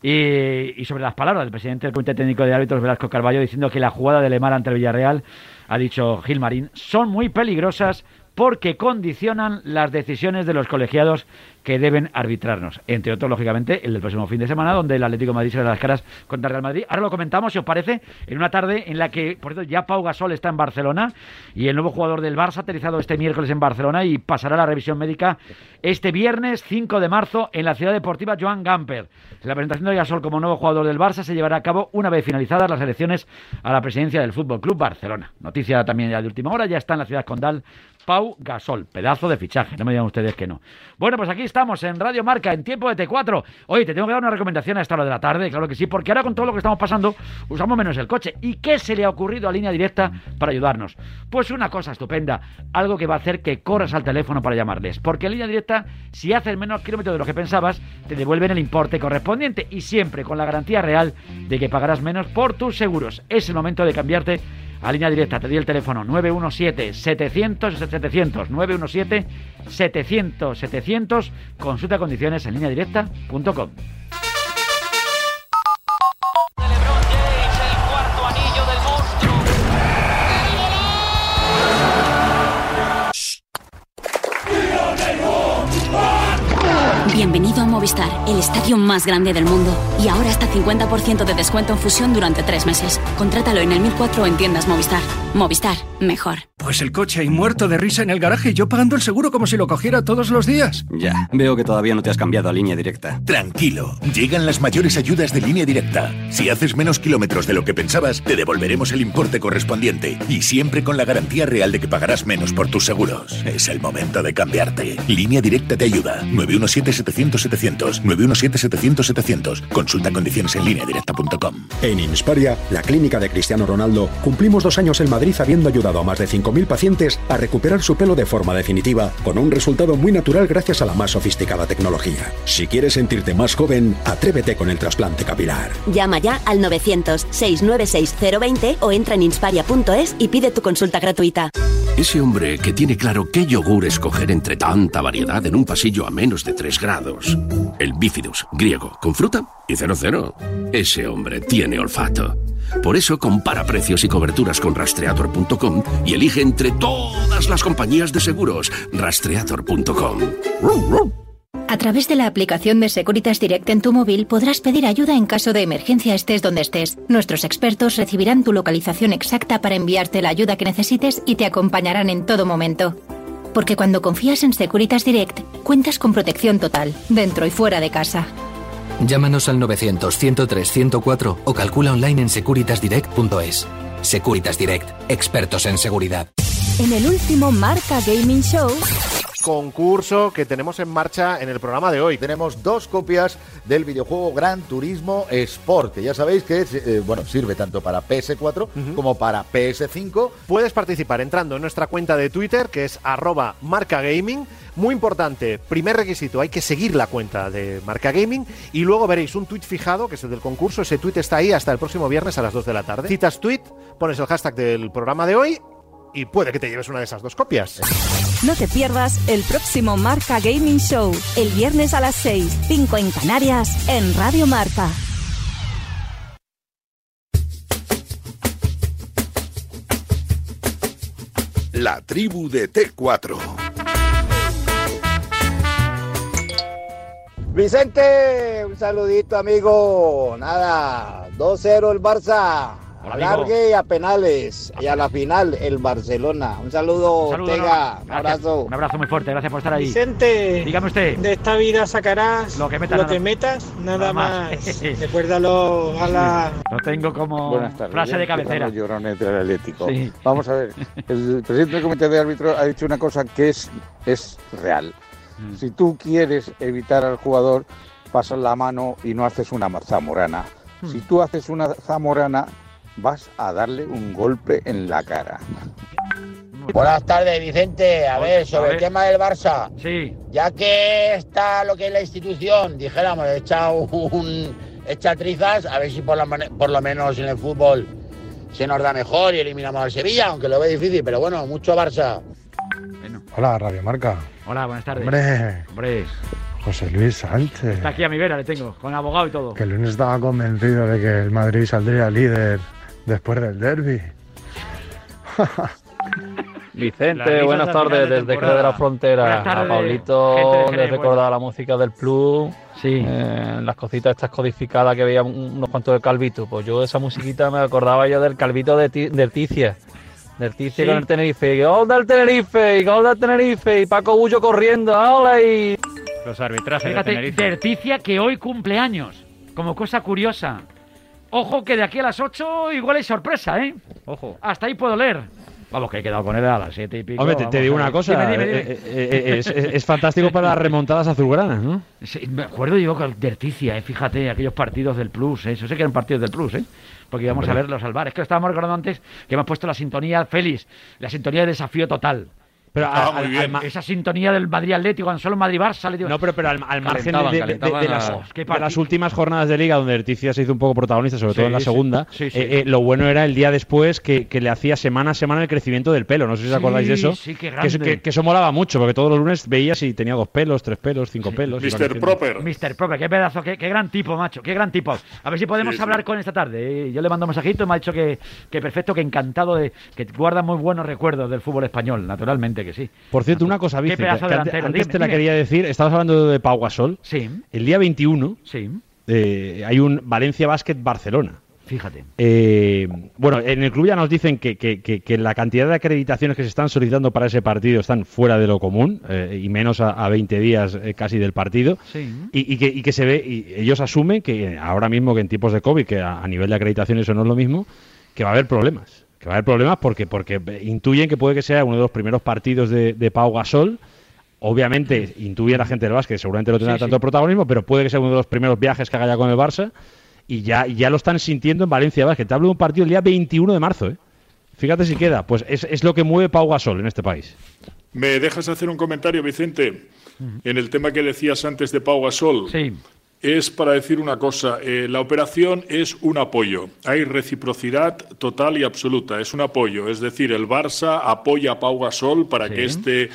y, y sobre las palabras del presidente del Comité Técnico de Árbitros, Velasco Carballo, diciendo que la jugada de Lemar ante el Villarreal, ha dicho Gilmarín, son muy peligrosas porque condicionan las decisiones de los colegiados que deben arbitrarnos. Entre otros, lógicamente, el del próximo fin de semana, donde el Atlético de Madrid se le da las caras contra el Real Madrid. Ahora lo comentamos, si os parece, en una tarde en la que, por cierto, ya Pau Gasol está en Barcelona y el nuevo jugador del Barça ha aterrizado este miércoles en Barcelona y pasará la revisión médica este viernes cinco de marzo en la ciudad deportiva Joan Gamper. La presentación de Gasol como nuevo jugador del Barça se llevará a cabo una vez finalizadas las elecciones a la presidencia del Fútbol Club Barcelona. Noticia también ya de última hora, ya está en la ciudad condal Pau Gasol, pedazo de fichaje, no me digan ustedes que no. Bueno, pues aquí estamos en Radio Marca, en tiempo de T cuatro. Oye, te tengo que dar una recomendación a esta hora de la tarde, claro que sí, porque ahora con todo lo que estamos pasando, usamos menos el coche. ¿Y qué se le ha ocurrido a Línea Directa para ayudarnos? Pues una cosa estupenda, algo que va a hacer que corras al teléfono para llamarles, porque en Línea Directa, si haces menos kilómetros de lo que pensabas, te devuelven el importe correspondiente y siempre con la garantía real de que pagarás menos por tus seguros. Es el momento de cambiarte a Línea Directa. Te doy el teléfono nueve uno siete, setecientos, setecientos, nueve uno siete, setecientos, setecientos. Consulta condiciones en línea directa punto com. Bienvenido a Movistar, el estadio más grande del mundo. Y ahora hasta cincuenta por ciento de descuento en fusión durante tres meses. Contrátalo en el mil cuatro en tiendas Movistar. Movistar, mejor. Pues el coche ahí muerto de risa en el garaje y yo pagando el seguro como si lo cogiera todos los días. Ya, veo que todavía no te has cambiado a Línea Directa. Tranquilo, llegan las mayores ayudas de Línea Directa. Si haces menos kilómetros de lo que pensabas, te devolveremos el importe correspondiente. Y siempre con la garantía real de que pagarás menos por tus seguros. Es el momento de cambiarte. Línea Directa te ayuda. nueve uno siete, setecientos, setecientos. nueve uno siete, setecientos, setecientos. Consulta condiciones en línea directa punto com. En Insparia, la clínica de Cristiano Ronaldo, cumplimos dos años en Madrid habiendo ayudado a más de cinco mil pacientes a recuperar su pelo de forma definitiva, con un resultado muy natural gracias a la más sofisticada tecnología. Si quieres sentirte más joven, atrévete con el trasplante capilar. Llama ya al novecientos, seiscientos noventa y seis cero veinte o entra en insparia punto es y pide tu consulta gratuita. Ese hombre que tiene claro qué yogur escoger entre tanta variedad en un pasillo a menos de tres grados. El bífidus, griego, con fruta y cero cero. Ese hombre tiene olfato. Por eso compara precios y coberturas con rastreator punto com y elige entre todas las compañías de seguros. rastreator punto com. A través de la aplicación de Securitas Direct en tu móvil podrás pedir ayuda en caso de emergencia estés donde estés. Nuestros expertos recibirán tu localización exacta para enviarte la ayuda que necesites y te acompañarán en todo momento. Porque cuando confías en Securitas Direct, cuentas con protección total, dentro y fuera de casa. Llámanos al novecientos, ciento tres, ciento cuatro o calcula online en securitas direct punto es. Securitas Direct, expertos en seguridad. En el último Marca Gaming Show... concurso que tenemos en marcha en el programa de hoy. Tenemos dos copias del videojuego Gran Turismo Sport, que ya sabéis que eh, bueno, sirve tanto para P S cuatro uh-huh. como para P S cinco. Puedes participar entrando en nuestra cuenta de Twitter, que es arroba marcagaming. Muy importante, primer requisito, hay que seguir la cuenta de Marca Gaming y luego veréis un tuit fijado, que es el del concurso. Ese tuit está ahí hasta el próximo viernes a las dos de la tarde. Citas tuit, pones el hashtag del programa de hoy y puede que te lleves una de esas dos copias. No te pierdas el próximo Marca Gaming Show, el viernes a las seis, cinco en Canarias, en Radio Marca. La tribu de T cuatro. Vicente, un saludito, amigo. Nada, dos cero el Barça. Hola, alargue y a penales. Y a la final, el Barcelona. Un saludo, un saludo Ortega. No, un abrazo. Un abrazo muy fuerte, gracias por estar ahí. Vicente, dígame usted. De esta vida sacarás lo que metas, lo nada, que metas, nada, nada más. más. Recuérdalo a la... Lo tengo como tardes, frase de cabecera. Llorones del Atlético. Sí. Vamos a ver, el presidente del comité de árbitros ha dicho una cosa que es, es real. Mm. Si tú quieres evitar al jugador, pasas la mano y no haces una zamorana. Mm. Si tú haces una zamorana, vas a darle un golpe en la cara. Buenas tardes, Vicente. A ver, sobre a ver. el tema del Barça. Sí. Ya que está lo que es la institución, dijéramos, echa un echa trizas, a ver si por, la, por lo menos en el fútbol se nos da mejor y eliminamos al Sevilla, aunque lo ve difícil, pero bueno, mucho Barça. Bueno. Hola, Radio Marca. Hola, buenas tardes. Hombre. Hombre. José Luis Sánchez. Está aquí a mi vera, le tengo, con abogado y todo. Que el lunes estaba convencido de que el Madrid saldría líder después del derbi. Vicente, buenas tardes, de desde Jerez de la Frontera. Tardes, a Pablito de le recordaba bueno. la música del Plus. Sí. Eh, las cositas estas codificadas que veía unos cuantos del Calvito. Pues yo de esa musiquita me acordaba yo del Calvito de, ti, de Ticia. Del Ticia sí. con el Tenerife. Y gol del Tenerife, y gol del Tenerife. Y Paco Bullo corriendo. ¡Hola! Y... Los arbitrajes Fíjate, de Tenerife. Terticia que hoy cumple años. Como cosa curiosa. Ojo que de aquí a las ocho igual hay sorpresa, ¿eh? Ojo. Hasta ahí puedo leer. Vamos, que he quedado con él a las siete y pico. Hombre, te, te digo una cosa. Dime, dime, dime. Eh, eh, eh, es, es, es fantástico para las remontadas azulgranas, ¿no? Sí, me acuerdo yo con Terticia, eh, fíjate, aquellos partidos del Plus, ¿eh? Eso sé que eran partidos del Plus, ¿eh? Porque íbamos Hombre. a verlos al bar. Es que lo estábamos recordando antes que hemos puesto la sintonía, Félix, la sintonía de Desafío Total. Pero ah, al, muy bien. Al, esa sintonía del Madrid Atlético, cuando solo Madrid Barça. Digo, no, pero, pero al, al margen de, de, de, de, las, de las últimas jornadas de Liga, donde Letizia se hizo un poco protagonista, sobre sí, todo en la sí, segunda, sí, sí. Eh, eh, lo bueno era el día después que, que le hacía semana a semana el crecimiento del pelo. No sé si os sí, acordáis de eso. Sí, qué que, que, que eso molaba mucho, porque todos los lunes veías si tenía dos pelos, tres pelos, cinco sí. pelos. mister Proper. mister Proper, qué pedazo, qué, qué gran tipo, macho, qué gran tipo. A ver si podemos sí, hablar sí. con esta tarde. Eh, yo le mando un mensajito y me ha dicho que, que perfecto, que encantado, de que guarda muy buenos recuerdos del fútbol español, naturalmente. evidentemente que sí. Por cierto, una cosa, Vicente, pedazo que delantero, antes dime, te la dime. quería decir, estabas hablando de Pau Gasol. Sí. El día veintiuno Sí. eh, hay un Valencia Basket Barcelona. Fíjate. Eh, bueno, en el club ya nos dicen que, que, que, que la cantidad de acreditaciones que se están solicitando para ese partido están fuera de lo común, eh, y menos a, a veinte días eh, casi del partido. Sí. Y, y, que, y que se ve, y ellos asumen que ahora mismo que en tiempos de COVID, que a, a nivel de acreditación eso no es lo mismo, que va a haber problemas. Que va a haber problemas porque, porque intuyen que puede que sea uno de los primeros partidos de, de Pau Gasol. Obviamente, intuye la gente del básquet, seguramente no tendrá Sí, tanto sí. protagonismo, pero puede que sea uno de los primeros viajes que haga ya con el Barça. Y ya, ya lo están sintiendo en Valencia Basket. Te hablo de un partido el día veintiuno de marzo, ¿eh? Fíjate si queda. Pues es, es lo que mueve Pau Gasol en este país. ¿Me dejas hacer un comentario, Vicente? En el tema que decías antes de Pau Gasol. Sí. Es para decir una cosa, eh, la operación es un apoyo, hay reciprocidad total y absoluta, es un apoyo, es decir, el Barça apoya a Pau Gasol para Sí. que éste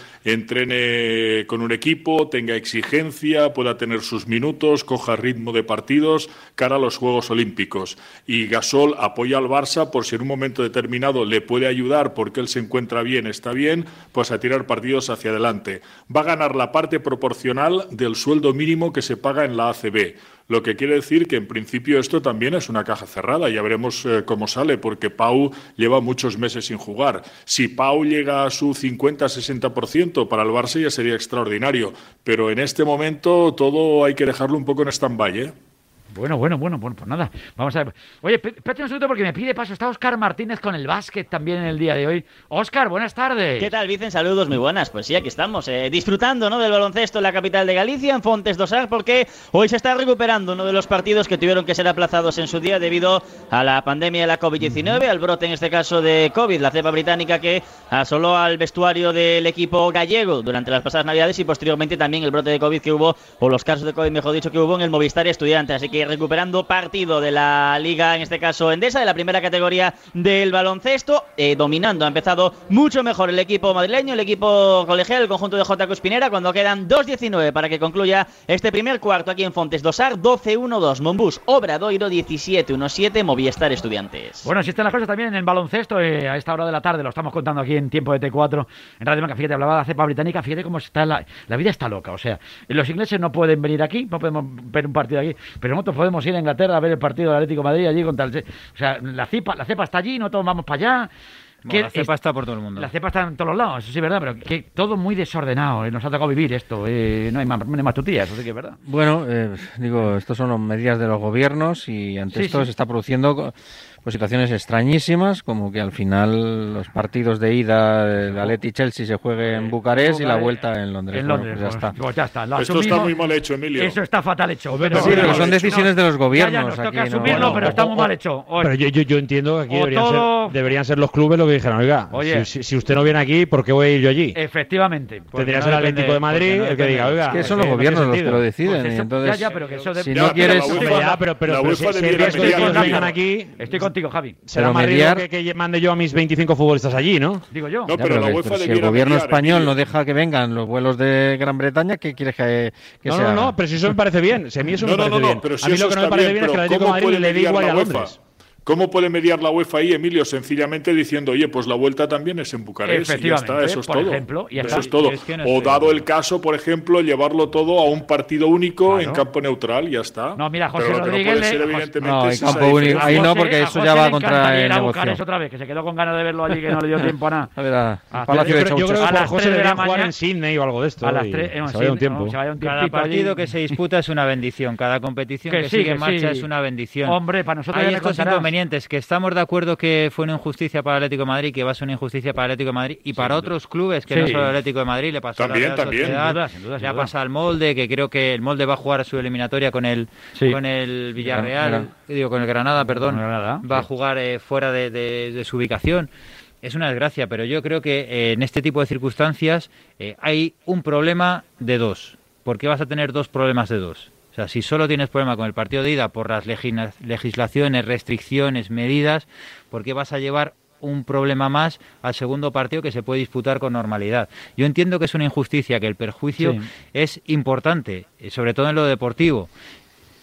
entrene con un equipo, tenga exigencia, pueda tener sus minutos, coja ritmo de partidos cara a los Juegos Olímpicos. Y Gasol apoya al Barça por si en un momento determinado le puede ayudar porque él se encuentra bien, está bien, pues a tirar partidos hacia adelante. Va a ganar la parte proporcional del sueldo mínimo que se paga en la A C B. Lo que quiere decir que en principio esto también es una caja cerrada. Ya veremos eh, cómo sale, porque Pau lleva muchos meses sin jugar. Si Pau llega a su cincuenta a sesenta por ciento para el Barça ya sería extraordinario. Pero en este momento todo hay que dejarlo un poco en stand-by, ¿eh? Bueno, bueno, bueno, bueno, pues nada, vamos a ver. Oye, p- espérate un segundo porque me pide paso. Está Óscar Martínez con el básquet también en el día de hoy. Óscar, buenas tardes. ¿Qué tal, Vicen? Saludos, muy buenas. Pues sí, aquí estamos, eh, disfrutando, ¿no?, del baloncesto en la capital de Galicia, en Fontes do Sar, porque hoy se está recuperando uno de los partidos que tuvieron que ser aplazados en su día debido a la pandemia de la COVID diecinueve, al brote en este caso de COVID, la cepa británica que asoló al vestuario del equipo gallego durante las pasadas navidades y posteriormente también el brote de COVID que hubo, o los casos de COVID, mejor dicho, que hubo en el Movistar Estudiantes. Así que recuperando partido de la Liga, en este caso Endesa, de la primera categoría del baloncesto, eh, dominando. Ha empezado mucho mejor el equipo madrileño, el equipo colegial, el conjunto de J. Cuspinera, cuando quedan dos diecinueve para que concluya este primer cuarto aquí en Fontes do Sar. Doce uno dos Monbús Obradoiro, diecisiete uno siete Movistar Estudiantes. Bueno, así están las cosas también en el baloncesto, eh, a esta hora de la tarde, lo estamos contando aquí en Tiempo de T cuatro, en Radio Marca. Fíjate, hablaba de la cepa británica, fíjate cómo está la, la vida está loca, o sea, los ingleses no pueden venir aquí, no podemos ver un partido aquí, pero nosotros podemos ir a Inglaterra a ver el partido del Atlético de Madrid allí contra el... O sea, la cepa, la cepa está allí, no todos vamos para allá. Bueno, la cepa es, está por todo el mundo. La cepa está en todos los lados, eso sí es verdad, pero que todo muy desordenado, eh, nos ha tocado vivir esto, eh, no hay más, no hay más tutías, eso sí que es verdad. Bueno, eh, digo, estos son las medidas de los gobiernos y ante Sí, esto sí. se está produciendo pues situaciones extrañísimas, como que al final los partidos de ida del Atleti Chelsea se juegue en Bucarest y la vuelta en Londres. En Bueno, Londres, pues ya está. pues ya está. Lo Esto asumimos. está muy mal hecho, Emilio. Eso está fatal hecho. Pero sí, pero son decisiones de los gobiernos. Ya, ya, nos aquí, toca ¿no? asumirlo, Bueno, pero o- está muy o- mal hecho. Oye, Pero yo, yo, yo entiendo que aquí o deberían, todo- ser, deberían ser los clubes lo que dijeran, oiga, Oye. si, si- si usted no viene aquí, ¿por qué voy a ir yo allí? Efectivamente. Tendría que ser el Atlético de Madrid el que diga, oiga... Es que son pues los no tiene gobiernos los que sentido. lo deciden. Pues y eso- entonces, ya, ya, pero que eso de- si Ya, no pero quieres... la Hombre, ya, pero, pero, la pero UEFA si, si debiera el riesgo de que mediar, os vengan Emilio. aquí... Estoy contigo, Javi. Será Pero más mediar- riesgo que, que mande yo a mis veinticinco futbolistas allí, ¿no? Digo yo. No, Ya, pero la que- UEFA pero si el debiera gobierno mediar, español Emilio. no deja que vengan los vuelos de Gran Bretaña, ¿qué quieres que, que No, se no, haga? no, pero si eso me parece bien. Si a mí eso No, me no, parece no, bien. no, pero si a mí eso lo que no me está parece bien, bien es que el pero Atlético de ¿cómo Madrid puede le dé mediar igual la a UEFA? Londres. ¿Cómo puede mediar la UEFA ahí, Emilio? Sencillamente diciendo, oye, pues la vuelta también es en Bucarest y ya Efectivamente, está, eso es por todo. ejemplo, y ya eso está. es todo. Es que no O estoy- dado el caso, por ejemplo, llevarlo todo a un partido único Claro. en campo neutral y ya está. No, mira, José Pero lo que Rodríguez no puede le- ser, José- evidentemente, No, en es esa campo único. diferencia. Ahí no, José- porque a eso José ya le va contra encantaría el ir a negocio. Bucarest otra vez, que se quedó con ganas de verlo allí, que no le dio tiempo a nada. A ver, a- A al Palacio Yo de creo, yo creo Chauchas. que A las Juan José tres de debería la jugar mañana- en Sydney o algo de esto. A las y tres, eh, se sí, vaya un no, tiempo. se vaya un Cada tiempito allí. partido que se disputa es una bendición, cada competición Que que, sí, sigue que en marcha sí. es una bendición. Hombre, para nosotros Hay ya me estos contarás. inconvenientes, que estamos de acuerdo que fue una injusticia para el Atlético de Madrid, que va a ser una injusticia para el Atlético de Madrid y para otros clubes, que Sí. no solo el Atlético de Madrid, le pasó También, a la Real también. Sociedad, Sin duda, sin duda, sin le ha duda. pasado al Molde, que creo que el Molde va a jugar su eliminatoria con el Sí. con el Villarreal, Gran- digo con el Granada, perdón, Con el Granada, va a sí. jugar eh, fuera de, de- de su ubicación. Es una desgracia, pero yo creo que eh, en este tipo de circunstancias eh, hay un problema de dos. ¿Por qué vas a tener dos problemas de dos? O sea, si solo tienes problema con el partido de ida por las legina- legislaciones, restricciones, medidas, ¿por qué vas a llevar un problema más al segundo partido que se puede disputar con normalidad? Yo entiendo que es una injusticia, que el perjuicio Sí. es importante, eh, sobre todo en lo deportivo.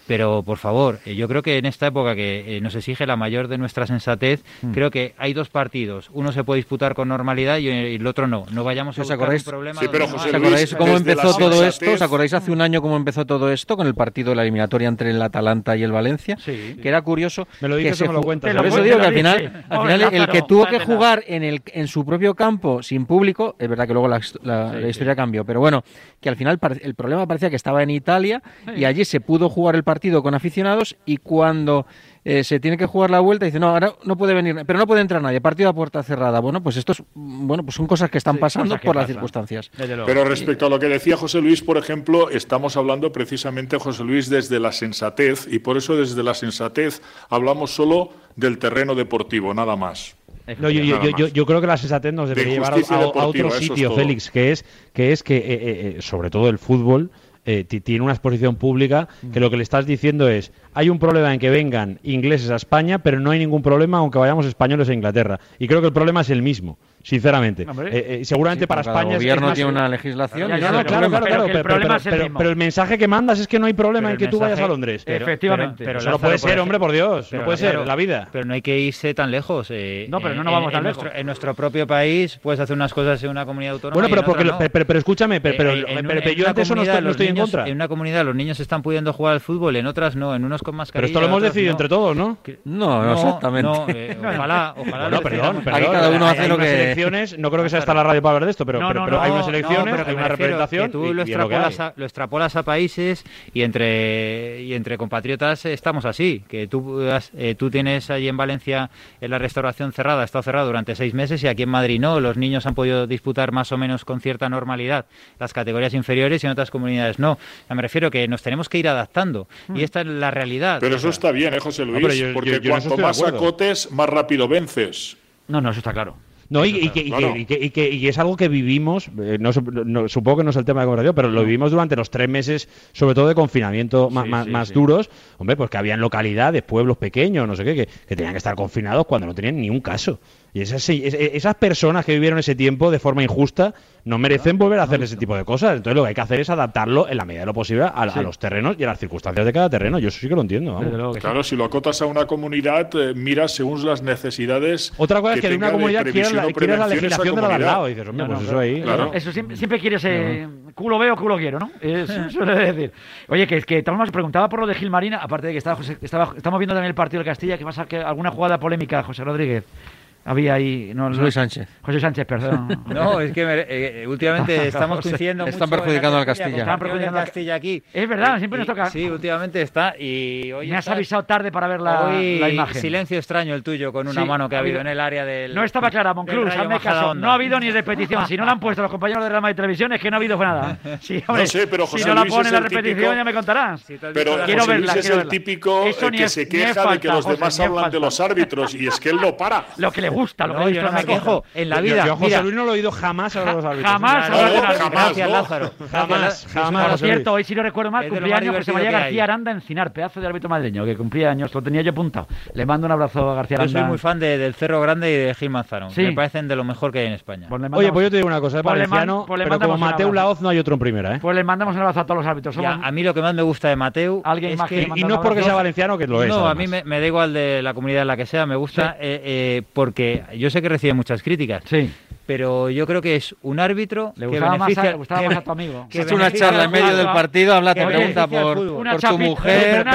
Pero, por favor, eh, yo creo que en esta época que eh, nos exige la mayor de nuestra sensatez, mm. creo que hay dos partidos. Uno se puede disputar con normalidad y, y el otro no. No vayamos a ¿Os acordáis, un problema. Sí, pero José no, Luis, ¿os acordáis cómo empezó todo sensatez... esto? ¿Os acordáis hace un año cómo empezó todo esto con el partido de la eliminatoria entre el Atalanta y el Valencia? Sí. Que era curioso. Me lo dices que o me lo cuentas. Por eso digo que al final, al final el que tuvo que jugar en, el, en su propio campo sin público, es verdad que luego la, la, sí, la historia sí. cambió, pero bueno, que al final el problema parecía que estaba en Italia sí. y allí se pudo jugar el partido con aficionados. Y cuando eh, se tiene que jugar la vuelta, dice, no, ahora no puede venir, pero no puede entrar nadie, partido a puerta cerrada. Bueno, pues esto es, bueno, pues son cosas que están sí, pasando por las circunstancias. Pero respecto a lo que decía José Luis, por ejemplo, estamos hablando precisamente, José Luis, desde la sensatez, y por eso desde la sensatez hablamos solo del terreno deportivo, nada más. No, yo, yo, yo, yo creo que la sensatez nos debería de llevar a, a, a otro sitio, es Félix, que es que, es que eh, eh, sobre todo el fútbol, Eh, tiene una exposición pública que lo que le estás diciendo es hay un problema en que vengan ingleses a España, pero no hay ningún problema aunque vayamos españoles a Inglaterra. Y creo que el problema es el mismo, sinceramente. Eh, eh, seguramente sí, para España... El gobierno es más, tiene una legislación. Ya, ya, no, claro, claro, claro, pero, pero, pero, pero, pero el mensaje que mandas es que no hay problema en que tú vayas a Londres. Pero, efectivamente. Pero, pero eso no puede ser, hombre, por Dios. Pero, no puede ser, la vida. Pero no hay que irse tan lejos. Eh, no, pero no nos vamos en, tan en lejos. Nuestro, en nuestro propio país puedes hacer unas cosas en una comunidad autónoma. Bueno, pero, y en porque, otra no. pero, pero escúchame, pero, pero, eh, en, pero, en, pero yo ante eso no estoy, no estoy niños, en contra. En una comunidad los niños están pudiendo jugar al fútbol, en otras no, en unos con mascarilla. Pero esto lo hemos decidido no. entre todos, ¿no? No, no exactamente. No, eh, ojalá, ojalá. No, perdón, perdón. Aquí cada uno hay, hace hay lo unas que... elecciones, no creo que sea esta la radio para hablar de esto, pero, no, pero, no, pero no, hay unas elecciones, no, pero hay una representación. Que tú y, lo, y extrapolas lo a, lo extrapolas a países y entre y entre compatriotas estamos así. Que tú, eh, tú tienes allí en Valencia en la restauración cerrada, ha estado cerrada durante seis meses y aquí en Madrid no. Los niños han podido disputar más o menos con cierta normalidad las categorías inferiores y en otras comunidades no. Me refiero que nos tenemos que ir adaptando hmm. y esta es la realidad. Pero eso está bien, ¿eh, José Luis? No, yo, porque yo, yo cuanto no más acotes, más rápido vences. No, no, eso está claro. No, y, y, que, claro. y, que, y, que, y que es algo que vivimos, eh, no, no, supongo que no es el tema de conversación, pero lo vivimos durante los tres meses, sobre todo de confinamiento sí, más, sí, más sí. duros, hombre, pues que habían localidades, pueblos pequeños, no sé qué, que, que tenían que estar confinados cuando no tenían ni un caso. Y esas, esas personas que vivieron ese tiempo de forma injusta no merecen volver a hacer ese tipo de cosas. Entonces lo que hay que hacer es adaptarlo en la medida de lo posible a, sí. a los terrenos y a las circunstancias de cada terreno. Yo eso sí que lo entiendo. Vamos. Claro, si lo acotas a una comunidad, eh, mira según las necesidades. Otra cosa es que, que de una comunidad quieras la, quiera la legislación de la de al lado. Y dices, hombre, no, pues no, eso ahí. Claro. Eso siempre, siempre quieres eh, no. culo veo, culo quiero, ¿no? Eso suele decir. Oye, que, que Tomás preguntaba por lo de Gil Marina, aparte de que estaba, José, estaba, estamos viendo también el partido de Castilla, que pasa que alguna jugada polémica, José Rodríguez. Había ahí... No, José Luis Sánchez. José Sánchez, perdón. No, es que eh, últimamente estamos coincidiendo Están mucho perjudicando al Castilla. Están perjudicando al Castilla aquí. Es verdad, siempre nos toca... Sí, últimamente está y hoy Me has estás... avisado tarde para ver la, hoy, la imagen. Silencio extraño el tuyo con una sí, mano que ha habido en el área del... No estaba clara, Monclús, hazme caso. No ha habido ni repetición. Si no la han puesto los compañeros de Real Madrid Televisión es que no ha habido nada. Sí, hombre, no sé, pero José si no Luis la ponen la repetición típico... ya me contarás. Pero quiero José verla, Luis es el típico que se queja de que los demás hablan de los árbitros y es que él no para. Lo que le gusta, lo que le gusta. Me quejo en la vida. Yo a José Luis no lo he oído jamás a los árbitros. Jamás, gracias Lázaro. Jamás, jamás. Por cierto, hoy si no recuerdo mal, cumplía años José María García Aranda Encinar, pedazo de árbitro madrileño, que cumplía años, lo tenía yo apuntado. Le mando un abrazo a García Aranda. Yo soy muy fan de, del Cerro Grande y de Gil Manzano. Me parecen de lo mejor que hay en España. Oye, pues yo te digo una cosa, es valenciano, pero como Mateu Laoz no hay otro en primera, ¿eh? Pues le mandamos un abrazo a todos los árbitros. A mí lo que más me gusta de Mateu es que... Y no es porque sea valenciano, que lo es. No, a mí me da igual de la comunidad en la que sea, me gusta porque yo sé que recibe muchas críticas. Sí. Pero yo creo que es un árbitro le que gustaba beneficia... Más a, le gustaba más a tu amigo. Que es una charla en medio del partido, habla, te pregunta por, por tu mujer...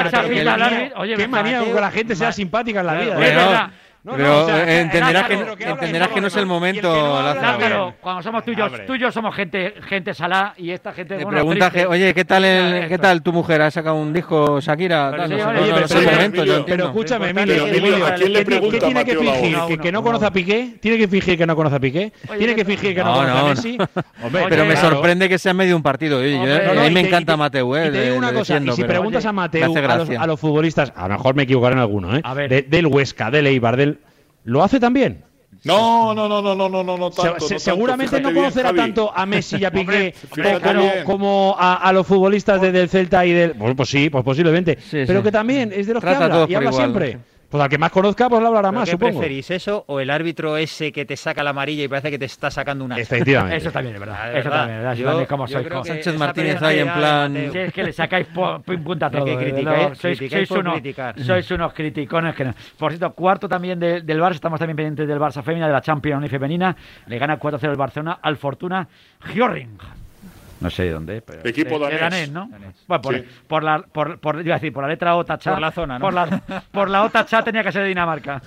Qué manía que la gente sea simpática en la vida. Bueno, No, pero no, o sea, entenderás, que, que, que entenderás que no es el momento. No Lázaro, cuando somos tuyos, tuyos somos gente gente salá y esta gente. Te bueno, preguntas, que, oye, ¿qué tal el, ¿qué tal tu mujer? ¿Ha sacado un disco Shakira? Pero, no, oye, no, no, pero, momento, Emilio, pero escúchame, Emilio, Emilio, ¿a quién le pregunta? ¿Qué tiene que fingir? ¿Que, que no conoce a Piqué? ¿Tiene que fingir que no conoce a Piqué? ¿Tiene que fingir que no conoce a Messi? Pero me sorprende que sea medio un partido. A mí me encanta Mateu, ¿eh? Y te digo una cosa, y si preguntas a Mateu, a los futbolistas, a lo mejor me equivocaré en alguno, ¿eh? Del Huesca, del Eibar, del ¿lo hace también? No, no, no, no, no, no, no, no tanto. Se, no seguramente tanto. no conocerá bien, tanto a Messi y a Piqué como, como a, a los futbolistas de, del Celta y del... Pues, pues sí, pues posiblemente. Sí, pero sí. que también es de los Trata que habla y habla igual, siempre. Sí. Pues al que más conozca, pues lo hablará más, ¿Qué supongo. preferís, eso o el árbitro ese que te saca la amarilla y parece que te está sacando una? Efectivamente. Eso también es verdad. Ah, de Eso verdad. también es verdad. Yo- Yo, también como yo soy creo co- que Sánchez esa Martínez ahí en personalidad plan... de Mateo- Sí, es que le sacáis po- pin punta a De todo. que de criticáis- verdad. Sois, criticáis sois por unos, criticar. sois unos criticones que no. Por cierto, cuarto también de- del Barça, estamos también pendientes del Barça Femina, de la Champions League femenina. Le gana cuatro cero el Barcelona al Fortuna Hjørring. No sé de dónde, pero... Equipo de- de danés. ¿no? Bueno, por, Sí. por la, por, por, iba a decir, por la letra O tachada. Por la zona, ¿no? Por la, por la O tachada tenía que ser de Dinamarca.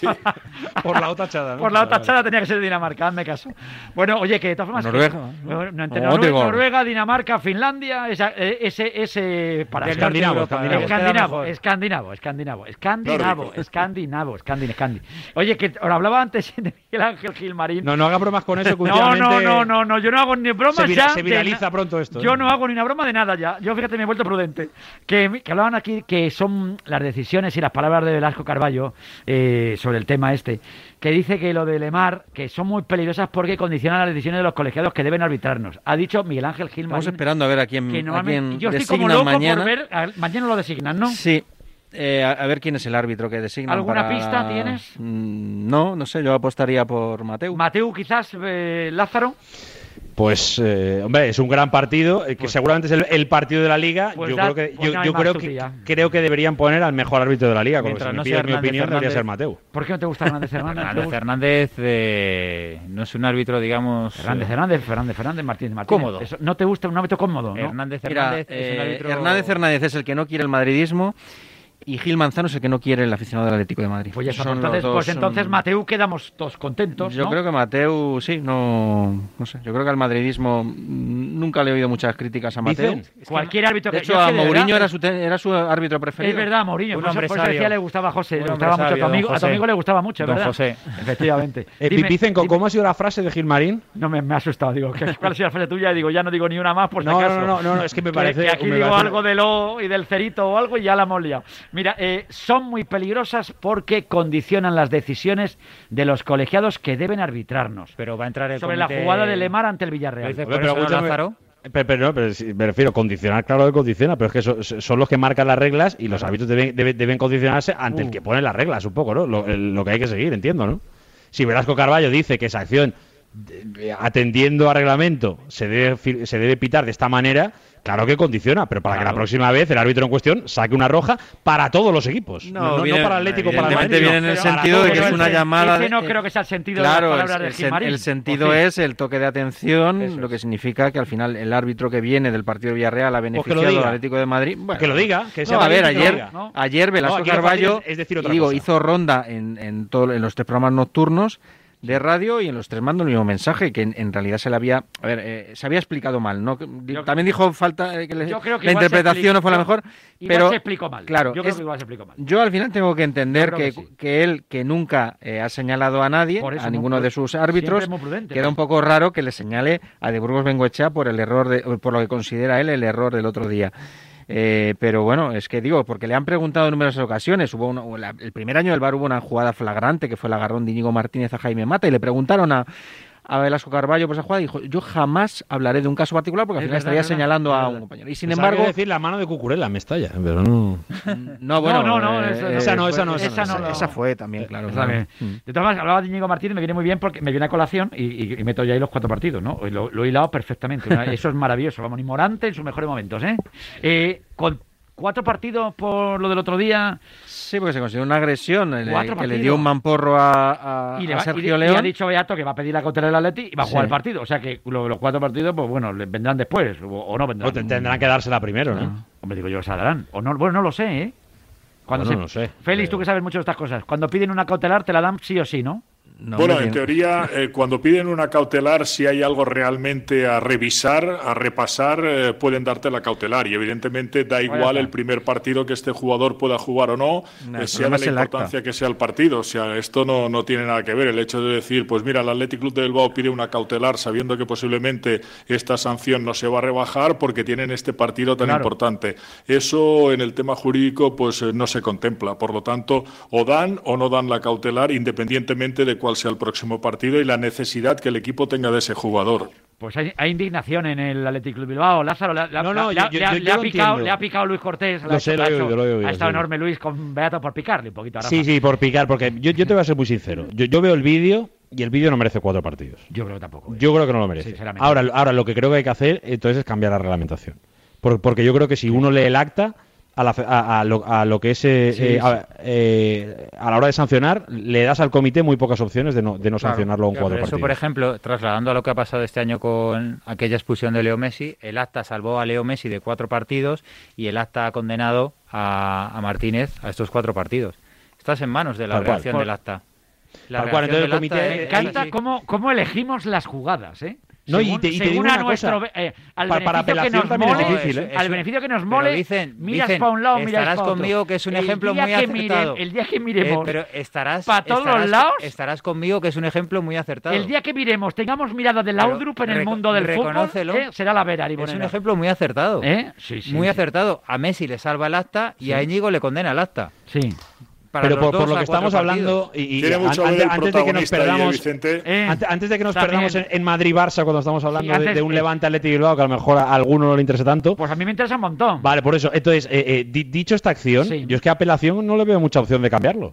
Por la otra chada, ¿no? Por la otra tachada tenía que ser de Dinamarca, hazme caso. Bueno, oye, que de todas formas... Noruega, que- ¿no? no, entre O Noruega, Odegaard. Noruega, Dinamarca, Finlandia, esa- eh, ese... ese para Escandinavo, escandinavo. Escandinavo, escandinavo, escandinavo, escandinavo, Nórdico. escandinavo, escandinavo, escandi. Oye, que os hablaba antes de Miguel Ángel Gilmarín. No, no haga bromas con eso, que No, últimamente no, no, no, no, yo no hago ni bromas se, vira- ya se de viraliza na- pronto esto. Yo ¿eh? no hago ni una broma de nada ya. Yo, fíjate, me he vuelto prudente. Que, que hablaban aquí que son las decisiones y las palabras de Velasco Carballo eh, sobre el tema este, que dice que lo de Lemar, que son muy peligrosas porque condicionan las decisiones de los colegiados que deben arbitrarnos. Ha dicho Miguel Ángel Gilmarín. Estamos esperando a ver a quién, que a normalmente- quién yo estoy como designan loco mañana. por ver, a- mañana lo designan, ¿no? Sí. Eh, a, a ver quién es el árbitro que designa. ¿Alguna pista tienes? No, no sé, yo apostaría por Mateu. Mateu quizás, eh, Lázaro. Pues, eh, hombre, es un gran partido, eh, que seguramente es el, el partido de la Liga. Pues yo da- creo que, pues yo, no hay yo más creo, tu que, tía. creo que deberían poner al mejor árbitro de la Liga. Con lo que Mientras si no me sea pides mi Hernández opinión, debería Fernández. ser Mateu. ¿Por qué no te gusta Hernández Hernández? ¿No te Hernández gusta? Hernández eh, no es un árbitro, digamos... Hernández eh, Hernández, Fernández Fernández, Martínez Martínez. Cómodo. Eso, ¿no te gusta un árbitro cómodo? ¿no? Hernández Mira, Hernández es un eh, árbitro... Hernández Hernández es el que no quiere el madridismo y Gil Manzano es el que no quiere el aficionado del Atlético de Madrid. Pues, ya está, Son los entonces, dos, pues entonces son- Mateu quedamos todos contentos, Yo ¿no? creo que Mateu, sí, no, no sé. Yo creo que al madridismo mm, nunca le he oído muchas críticas a Mateu. Dicen, Cualquier árbitro De que hecho, yo es a que de Mourinho verdad- era su, te- era su árbitro preferido. Es verdad, Mourinho. Un Por eso, por hombre eso decía sabio. le gustaba a José, Un le hombre gustaba mucho a tu sabio, don amigo. A tu José. amigo le gustaba mucho, Don ¿verdad? José. Efectivamente. Eh, Dime- Vicenco, dime- ¿cómo ha sido la frase de Gilmarín? No, me, me ha asustado. Digo, ¿qué- ¿cuál ha sido la frase tuya? Digo, ya no digo ni una más por si No, acaso. no, no, no, no, es que me parece- Que, aquí me digo parece- algo del O y del cerito o algo y ya la hemos liado. Mira, eh, son muy peligrosas porque condicionan las decisiones de los colegiados que deben arbitrarnos. Pero va a entrar el Sobre comité- la jugada de Lemar ante el Villarreal. Lo dice Hombre, por pero eso, escúchame, Lázaro. Pero, pero no, pero sí, me refiero, condicionar, claro que condiciona, pero es que so- son los que marcan las reglas y los árbitros deben, deben, deben condicionarse ante Uh. el que pone las reglas, un poco, ¿no? Lo, el- lo que hay que seguir, entiendo, ¿no? Si Velasco Carballo dice que esa acción, de- atendiendo a reglamento, se debe, fi- se debe pitar de esta manera, claro que condiciona, pero para que la próxima vez el árbitro en cuestión saque una roja para todos los equipos. No, no- viene- no para el Atlético, para el Madrid. evidentemente viene en no, el para sentido todos de que los es una equipos. llamada. Ese de- no creo que sea el sentido claro, de las palabras el, de el sen- Gilmarín. el sentido ¿O sí? es el toque de atención, Eso lo es. que significa que al final el árbitro que viene del partido de Villarreal ha Pues que lo beneficiado al diga. Atlético de Madrid. Bueno, Que lo diga, que sea no, a ver, valiente y que lo ayer, diga, ¿no? ayer Velasco No, aquí lo fácil Carballo es- es decir otra y digo, cosa. hizo ronda en, en, todo, en los tres programas nocturnos de radio y en los tres mandó el mismo mensaje que en, en realidad se le había a ver eh, se había explicado mal, no Yo- también dijo falta eh, que le- Yo creo que la igual se interpretación no fue la explicó- mejor, igual pero se explicó mal. claro, Yo creo es- que igual se explicó mal. yo al final tengo que entender Yo creo que, que sí. que él, que nunca eh, ha señalado a nadie, Por eso, a muy ninguno de prudente. sus árbitros, Siempre muy prudente, queda ¿no? un poco raro que le señale a De Burgos Bengoechea por el error, de, por lo que considera él el error del otro día. Eh, pero bueno, es que digo, porque le han preguntado en numerosas ocasiones, hubo una- la- el primer año del V A R hubo una jugada flagrante que fue el agarrón de Íñigo Martínez a Jaime Mata y le preguntaron a, a Velasco Carballo por esa jugada y dijo, yo jamás hablaré de un caso particular porque al Es final verdad, estaría es verdad, señalando es a verdad. un compañero. Y sin Pensaba que embargo... iba a decir la mano de Cucurella, me estalla, pero no. No, bueno, no, no, eh, eso eh, esa no, fue- esa no, esa esa, no, esa- esa esa no. fue también, claro. Esa claro. vez. De todas maneras, hablaba de Íñigo Martínez, me viene muy bien porque me viene a colación y, y- y meto ya ahí los cuatro partidos, ¿no? Lo, lo he hilado perfectamente. Una- Eso es maravilloso. Vamos, ni Morante en sus mejores momentos, ¿eh? Eh, con cuatro partidos por lo del otro día. Sí, porque se consideró una agresión eh, Cuatro que le partidos. dio un mamporro a, a, Y, le a va- Sergio y- y León. ha dicho Beato que va a pedir la cautela del Atleti y va a jugar Sí. el partido. O sea que lo- los cuatro partidos, pues bueno, les vendrán después o, o no vendrán. No, te- tendrán que dársela primero, ¿no? Hombre, digo yo que se la darán. O no, bueno, no lo sé, ¿eh? Cuando Bueno, se- no sé. Félix, Pero- tú que sabes mucho de estas cosas. Cuando piden una cautelar, te la dan sí o sí, ¿no? No, bueno, hombre, en bien. teoría, eh, cuando piden una cautelar, si hay algo realmente a revisar, a repasar, eh, pueden darte la cautelar. Y evidentemente da igual el primer partido que este jugador pueda jugar o no, No, eh, el sea problema de es la el acta. importancia que sea el partido. O sea, esto no, no tiene nada que ver. El hecho de decir, pues mira, el Athletic Club de Bilbao pide una cautelar sabiendo que posiblemente esta sanción no se va a rebajar porque tienen este partido tan Claro. importante. Eso en el tema jurídico pues eh, no se contempla. Por lo tanto, o dan o no dan la cautelar independientemente de cuál sea el próximo partido y la necesidad que el equipo tenga de ese jugador. Pues hay, hay indignación en el Athletic Club Bilbao. Lázaro, la, la, no, no, la, yo, le, ha, yo, le, yo ha picado, entiendo. le ha picado Luis Cortés. Lo sé, lo he oído, lo he oído. Ha estado sí. enorme Luis con Beato por picarle un poquito a Rafa. Sí, sí, por picar, porque yo, yo te voy a ser muy sincero. Yo, yo veo el vídeo y el vídeo no merece cuatro partidos. Yo creo que tampoco. ¿eh? Yo creo que no lo merece. Ahora, ahora, lo que creo que hay que hacer entonces es cambiar la reglamentación. Por, porque yo creo que si uno lee el acta, a, la, a, a, lo, a lo que es eh, Sí, eh, sí. A, eh, a la hora de sancionar, le das al comité muy pocas opciones de no, de no Claro, sancionarlo en claro, cuatro pero partidos. Eso, por ejemplo, trasladando a lo que ha pasado este año con aquella expulsión de Leo Messi, el acta salvó a Leo Messi de cuatro partidos y el acta ha condenado a, a Martínez a estos cuatro partidos. Estás en manos de la Tal cual. redacción del acta. La Tal cual, redacción entonces el del comité- acta Me es encanta así. cómo, cómo elegimos las jugadas, ¿eh? No, según, y te, y te según digo a una nuestro, cosa, eh, al para, para beneficio que apelación nos también mole, es difícil, ¿eh? al Eso- beneficio que nos pero mole, dicen- miras dicen, para un lado, miras estarás para otro. conmigo que es un El ejemplo día muy que acertado. mire- el día que Eh, miremos pero estarás, para todos estarás- los lados, estarás conmigo que es un ejemplo muy acertado. el día que miremos, tengamos mirada de Pero Laudrup en el reco- mundo del fútbol, reconócelo. ¿eh? será la Vera. Es un ejemplo muy acertado. ¿Eh? Sí, sí, muy sí. acertado. A Messi le salva el acta y Sí. a Íñigo le condena el acta. Sí. Para Pero los por, dos por lo a que cuatro estamos hablando partidos. y, y Tiene mucho an- que ver antes, el antes de que nos protagonista ahí, eh, perdamos Vicente. Eh, antes, antes de que nos también. perdamos en, en Madrid-Barça cuando estamos hablando Sí, de, antes, de un eh, Levante Athletic Bilbao que a lo mejor a alguno no le interesa tanto. Pues a mí me interesa un montón. Vale, por eso. Entonces, eh, eh, di- dicho esta acción, Sí. yo es que a apelación no le veo mucha opción de cambiarlo.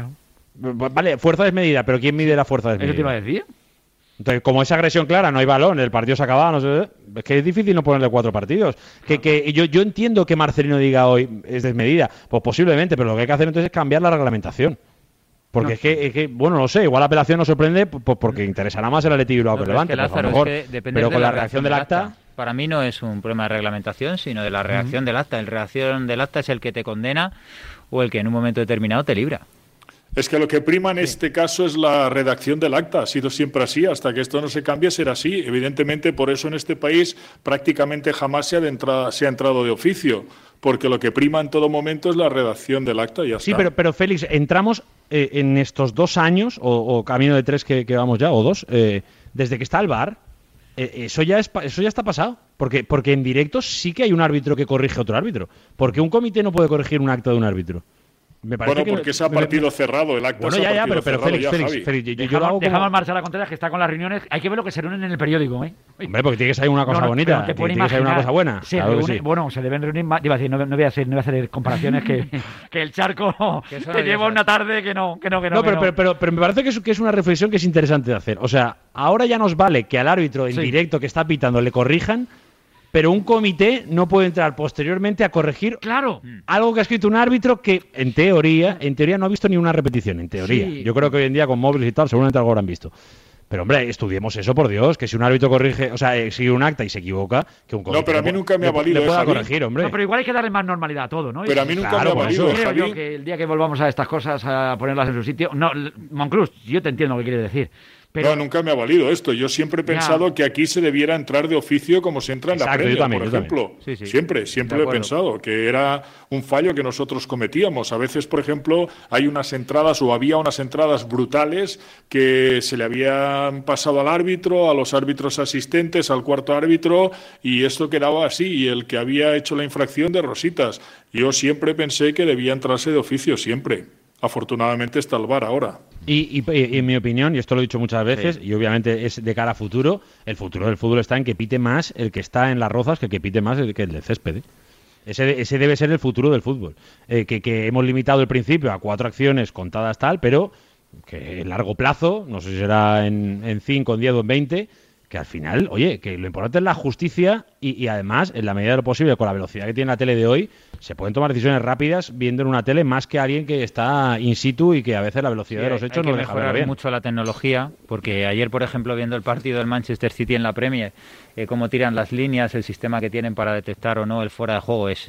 Vale, fuerza desmedida, pero ¿quién mide la fuerza desmedida? Eso te iba a decir. Entonces, como es agresión clara, no hay balón, el partido se ha acabado, no sé, es que es difícil no ponerle cuatro partidos. Que, que yo, yo entiendo que Marcelino diga hoy es desmedida, pues posiblemente, pero lo que hay que hacer entonces es cambiar la reglamentación. Porque No. es, que, es que, bueno, no sé, igual la apelación nos sorprende pues porque interesará más el Athletic Bilbao No, que el pero es Levante, que, pues, a Lázaro, lo mejor. es que depende pero de con la la reacción del acta... Para mí no es un problema de reglamentación, sino de la reacción del acta. El reacción del acta es el que te condena o el que en un momento determinado te libra. Es que lo que prima en este caso es la redacción del acta. Ha sido siempre así. Hasta que esto no se cambie, será así. Evidentemente, por eso en este país prácticamente jamás se ha, de entrada- se ha entrado de oficio. Porque lo que prima en todo momento es la redacción del acta y ya Sí, está. pero, pero Félix, entramos eh, en estos dos años, o, o camino de tres que, que vamos ya, o dos, eh, desde que está el V A R, eh, eso, ya es, pa- eso ya está pasado. Porque, porque en directo sí que hay un árbitro que corrige a otro árbitro. Porque un comité no puede corregir un acta de un árbitro. Me parece Bueno, que- porque es a me- partido cerrado. El acta Bueno, es a ya, ya, partido pero, pero cerrado Félix, ya, Félix, Javi. Félix, yo, yo lo Dejamos, hago como... dejamos marchar a Contreras, que está con las reuniones. Hay que ver lo que se reúnen en el periódico, ¿eh? Hombre, porque tiene que salir una cosa No, no, bonita, pero te tiene, puedes tiene que salir una imaginar, cosa buena. se Claro que reúne- sí. Bueno, se deben reunir más. Iba a decir, no, no voy a hacer, no voy a hacer comparaciones que, que el charco Que eso te no lleva digas. una tarde que no, que no, que no. No, que pero, no. pero, pero, pero me parece que es, que es una reflexión que es interesante de hacer. O sea, ahora ya nos vale que al árbitro en Sí. directo que está pitando le corrijan, pero un comité no puede entrar posteriormente a corregir Claro. algo que ha escrito un árbitro que, en teoría, en teoría no ha visto ni una repetición, en teoría. Sí. Yo creo que hoy en día con móviles y tal, seguramente algo habrán visto. Pero, hombre, estudiemos eso, por Dios, que si un árbitro corrige, o sea, eh, sigue un acta y se equivoca, que un comité No, pero a mí le- nunca me ha le- valido, le eh, pueda Javi. corregir, hombre. No, pero igual hay que darle más normalidad a todo, ¿no? Pero a mí nunca Claro, me ha por valido, eso. Creo Javi. yo que el día que volvamos a estas cosas, a ponerlas en su sitio... No, l- Monclús, yo te entiendo lo que quieres decir. Pero No, nunca me ha valido esto. Yo siempre he Ya. pensado que aquí se debiera entrar de oficio como se entra en la Exacto, yo Premier, también, por yo también. ejemplo. Sí, sí. Siempre, siempre De lo he acuerdo. pensado, que era un fallo que nosotros cometíamos. A veces, por ejemplo, hay unas entradas o había unas entradas brutales que se le habían pasado al árbitro, a los árbitros asistentes, al cuarto árbitro, y esto quedaba así. Y el que había hecho la infracción de rositas. Yo siempre pensé que debía entrarse de oficio, siempre. Afortunadamente está el V A R ahora. Y, y- y en mi opinión, y esto lo he dicho muchas veces, y obviamente es de cara a futuro, el futuro del fútbol está en que pite más el que está en las rozas que el que pite más el que el del césped. ¿eh? Ese, ese debe ser el futuro del fútbol. Eh, que, que hemos limitado el principio a cuatro acciones contadas tal, pero que en largo plazo, no sé si será en, en cinco, en diez o en veinte, que al final, oye, que lo importante es la justicia y, y además, en la medida de lo posible, con la velocidad que tiene la tele de hoy, se pueden tomar decisiones rápidas viendo en una tele más que alguien que está in situ y que a veces la velocidad Sí, de los hay- hechos hay que no deja mejorar ver bien. mucho la tecnología, porque ayer, por ejemplo, viendo el partido del Manchester City en la Premier, eh, cómo tiran las líneas, el sistema que tienen para detectar o no el fuera de juego es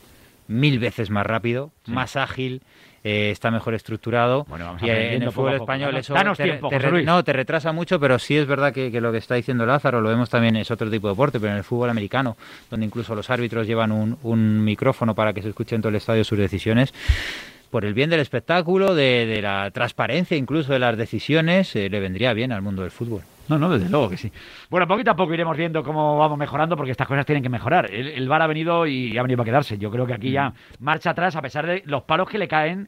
mil veces más rápido, más ágil, eh, está mejor estructurado. Bueno, vamos y eh, en aprendiendo el fútbol poco a poco. español Danos- eso danos te, tiempo, te José re- Luis. no, te retrasa mucho, pero sí es verdad que, que lo que está diciendo Lázaro, lo vemos también, es otro tipo de deporte, pero en el fútbol americano, donde incluso los árbitros llevan un, un micrófono para que se escuche en todo el estadio sus decisiones, por el bien del espectáculo, de, de la transparencia incluso de las decisiones, eh, le vendría bien al mundo del fútbol. No, no, desde luego que sí. Bueno, poquito a poco iremos viendo cómo vamos mejorando, porque estas cosas tienen que mejorar. El, el V A R ha venido y ha venido para quedarse. Yo creo que aquí ya marcha atrás, a pesar de los palos que le caen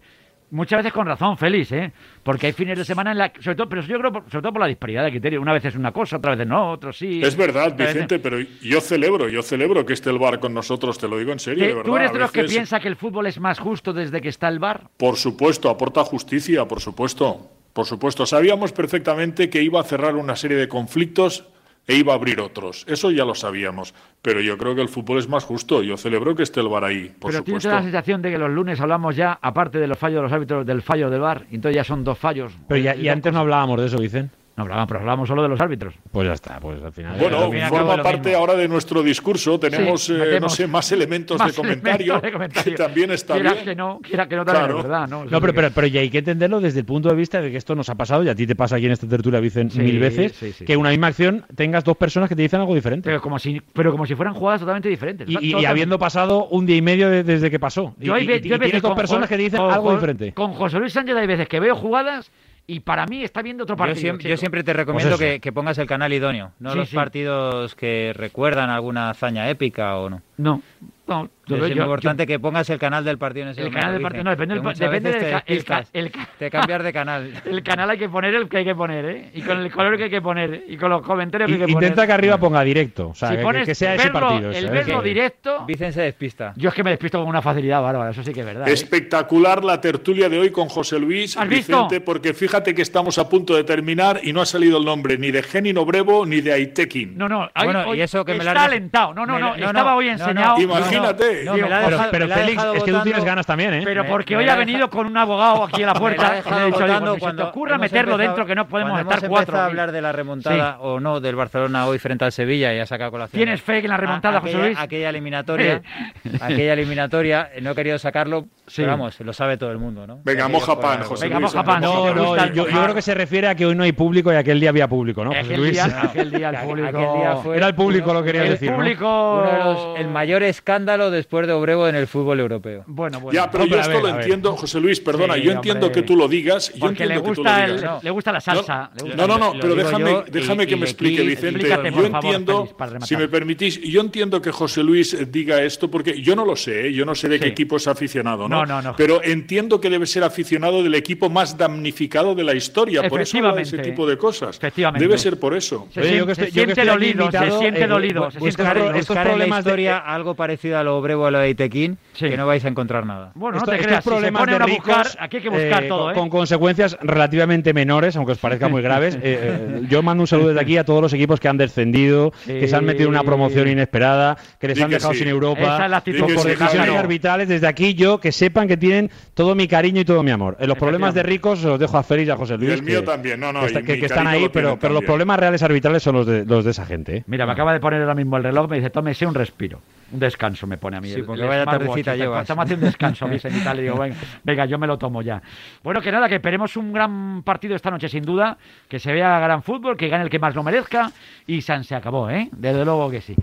Muchas veces con razón, Félix, ¿eh? Porque hay fines de semana en la... Sobre todo, pero yo creo, sobre todo por la disparidad de criterios. Una vez es una cosa, otra vez no, otro sí. Es verdad, Otra vez- Vicente, pero yo celebro, yo celebro que esté el V A R con nosotros, te lo digo en serio, ¿Tú de verdad. eres A de los que veces- piensa que el fútbol es más justo desde que está el V A R? Por supuesto, aporta justicia, por supuesto, por supuesto. Sabíamos perfectamente que iba a cerrar una serie de conflictos e iba a abrir otros. Eso ya lo sabíamos. Pero yo creo que el fútbol es más justo. Yo celebro que esté el V A R ahí, por Pero tienes supuesto. la sensación de que los lunes hablamos ya, aparte de los fallos de los árbitros, del fallo del V A R, y entonces ya son dos fallos. Pero ya, y antes no hablábamos de eso, Vicente. No hablábamos, pero hablábamos solo de los árbitros. Pues ya está, pues al final. Bueno, al fin y al cabo forma es lo parte mismo. ahora de nuestro discurso. Tenemos, Sí, eh, no metemos sé, más elementos más de comentario, elementos de comentario. que también está quiera bien. que no, quiera que no, también Claro. es verdad, ¿no? No, pero, pero, pero ya hay que entenderlo desde el punto de vista de que esto nos ha pasado, y a ti te pasa aquí en esta tertulia, Vicente, Sí, mil veces, sí, sí. que una misma acción tengas dos personas que te dicen algo diferente. Pero como si, pero como si fueran jugadas totalmente diferentes. Y, y- y Totalmente. habiendo pasado un día y medio de- desde que pasó. Y, Yo hay y- ve- y yo hay veces tienes dos con personas Jo- que dicen con- algo con- diferente. Con José Luis Sánchez hay veces que veo jugadas y para mí está viendo otro Yo partido. siempre, chico. yo siempre te recomiendo Pues eso. que, que pongas el canal idóneo, no Sí, los sí. partidos que recuerdan alguna hazaña épica o no. No, no. yo- Es yo- yo- importante que pongas el canal del partido en ese El momento, canal del Vicen, partido, no, depende, que del, muchas depende veces del te ca- el, ca- despistas, el ca- te cambias de canal. El canal hay que poner el que hay que poner, ¿eh? Y con el color que hay que poner, y con los comentarios que hay que Intenta poner. que arriba ponga directo. O sea, Si que- pones que, sea ese verlo- partido. el ¿sabes? verlo Que- directo... Vicen se despista. Yo es que me despisto con una facilidad bárbara, eso sí que es verdad. ¿eh? Espectacular la tertulia de hoy con José Luis ¿Has visto? Vicente, porque fíjate que estamos a punto de terminar y no ha salido el nombre ni de Geni Nobrevo ni de Aitekin. No, no, hoy- Bueno, hoy y eso que me la está has dej- alentado. No, no, me no, la- no, estaba no, hoy no, no. enseñado. Imagínate. No, me la ha Pero, dejado- pero me la ha Félix, dejado es que tú tienes votando- ganas también, ¿eh? Pero porque Me hoy la ha ha venido dejado- con un abogado aquí a la Me la ha puerta. y dejado le he dicho, votando digo, ni se te cuando ocurra hemos meterlo empezado- dentro, que no podemos cuando estar hemos cuatro. empezado a aquí. hablar de la remontada o no del Barcelona hoy frente al Sevilla y ha sacado colación. ¿Tienes fe en la remontada, A- José aquella- Luis? Aquella eliminatoria, aquella eliminatoria, eh, no he querido sacarlo, Sí. pero vamos, lo sabe todo el mundo, ¿no? Venga, Aquello moja fue pan, algo- José Venga, Luis. moja pan. No, Me no, gusta el yo, yo mojar. creo que se refiere a que hoy no hay público y aquel día había público, ¿no, José Aquel Luis? día, aquel día el Aquel público... día fue Era el público, lo quería el decir, ¿no? público... Uno de los- el mayor escándalo después de Obrego en el fútbol europeo. Bueno, bueno. Ya, pero Hombre, yo a esto ver, lo a ver. entiendo, José Luis, perdona, Sí, yo entiendo hombre. que tú lo digas, yo Porque le entiendo que tú lo gusta, digas. el, le gusta la salsa. le gusta No, no, no, Lo pero digo déjame, yo déjame y- que y me aquí- explique, Vicente. Explícate, Yo por favor, entiendo, Félix, para rematar. si me permitís, yo entiendo que José Luis diga esto, porque yo no lo sé, ¿eh? Yo no sé de qué Sí. equipo es aficionado, ¿no? No, no, no. Pero entiendo que debe ser aficionado del equipo más damnificado de la historia, por eso habla de ese Efectivamente. tipo de cosas. Efectivamente. Debe ser por eso. Se, Oye, sien- yo que se estoy- yo que siente estoy aquí dolido, invitado, se siente eh, dolido. bu- se siente buscar- dolido. estos Buscar en la problemas de- historia algo parecido a lo Obrego o a lo de Aitekin, Sí. que no vais a encontrar nada. Bueno, Esto- no te estos creas, si se problemas ponen de a buscar, ricos, aquí hay que buscar eh, todo, con, ¿eh? con consecuencias relativamente menores, aunque os parezca muy graves. Eh, eh, yo mando un saludo desde aquí a todos los equipos que han descendido, que se han metido en una promoción inesperada, que les Di han que dejado sí. sin Europa, Esa es la actitud por, Di que por sí, decisiones claro. arbitrales. Desde aquí yo, que sepan que tienen todo mi cariño y todo mi amor. En los problemas de ricos os dejo a Félix y a José Y Luis. el mío que- también, no, no, que, y está- que- mi que están cariño ahí, lo pero, tienen pero los también. problemas reales arbitrales son los de, los de esa gente. ¿eh? Mira, me acaba de poner ahora mismo el reloj, me dice, tómese un respiro. Un descanso me pone a mí. Sí, el- porque el vaya smartwatch tardecita este. llevas. Estamos haciendo un descanso, Vicente, y tal, y digo, venga, venga, yo me lo tomo ya. Bueno, que nada, que esperemos un gran partido esta noche, sin duda, que se vea gran fútbol, que gane el que más lo merezca, y San se acabó, ¿eh? Desde luego que sí.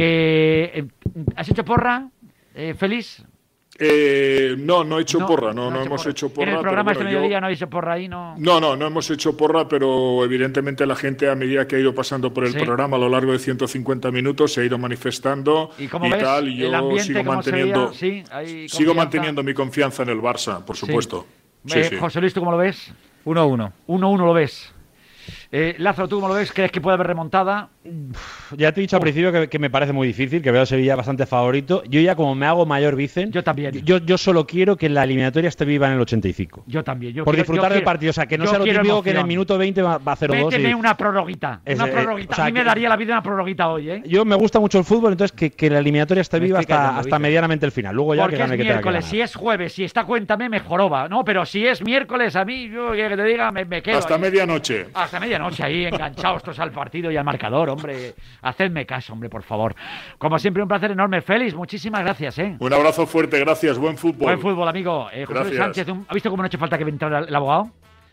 Que eh, ¿has hecho porra, eh, Félix? Eh, no, no he hecho No, porra, no, no no, ha hecho hemos porra. hecho porra. En el programa pero este bueno, yo- mediodía no habéis hecho porra ahí, ¿no? No, no, no hemos hecho porra, pero evidentemente la gente a medida que ha ido pasando por el Sí. programa a lo largo de ciento cincuenta minutos se ha ido manifestando ¿Y cómo y ves tal, y el yo ambiente, sigo cómo se manteniendo, veía? Sí, hay sigo confianza. manteniendo mi confianza en el Barça, por supuesto. Sí, Eh, sí. José Luis, ¿tú cómo lo ves? uno a uno. uno uno lo ves. Eh, Lázaro, ¿tú cómo lo ves? ¿Crees que puede haber remontada? Ya te he dicho al principio que, que me parece muy difícil, que veo a Sevilla bastante favorito. Yo ya como me hago mayor, Vicen, yo también. Yo, yo solo quiero que la eliminatoria esté viva en el ochenta y cinco. Yo también. Yo por quiero- disfrutar yo del quiero- partido, o sea, que no yo sea lo quiero típico que en el emoción. minuto veinte va, va a cero dos. Méteme y- una prorroguita. Ese, Una eh, prorroguita. o sea, a mí me que- daría la vida una prorroguita hoy, ¿eh? Yo me gusta mucho el fútbol, entonces que, que la eliminatoria esté Me viva estoy hasta, callando, hasta Vicen. medianamente el final. Luego ya Porque que gane es que tenga que miércoles, ganar. si es jueves, si está cuéntame, me joroba. No, pero si es miércoles, a mí, yo que te diga, me, me quedo. Hasta ahí. medianoche. Hasta medianoche ahí, enganchados todos al partido y al marcador, hombre. Hacedme caso, hombre, por favor. Como siempre, un placer enorme. Félix, muchísimas gracias, ¿eh? Un abrazo fuerte, gracias, buen fútbol. Buen fútbol, amigo. Eh, José Luis Gracias. Sánchez, un- ¿ha visto cómo no ha hecho falta que entrara el abogado?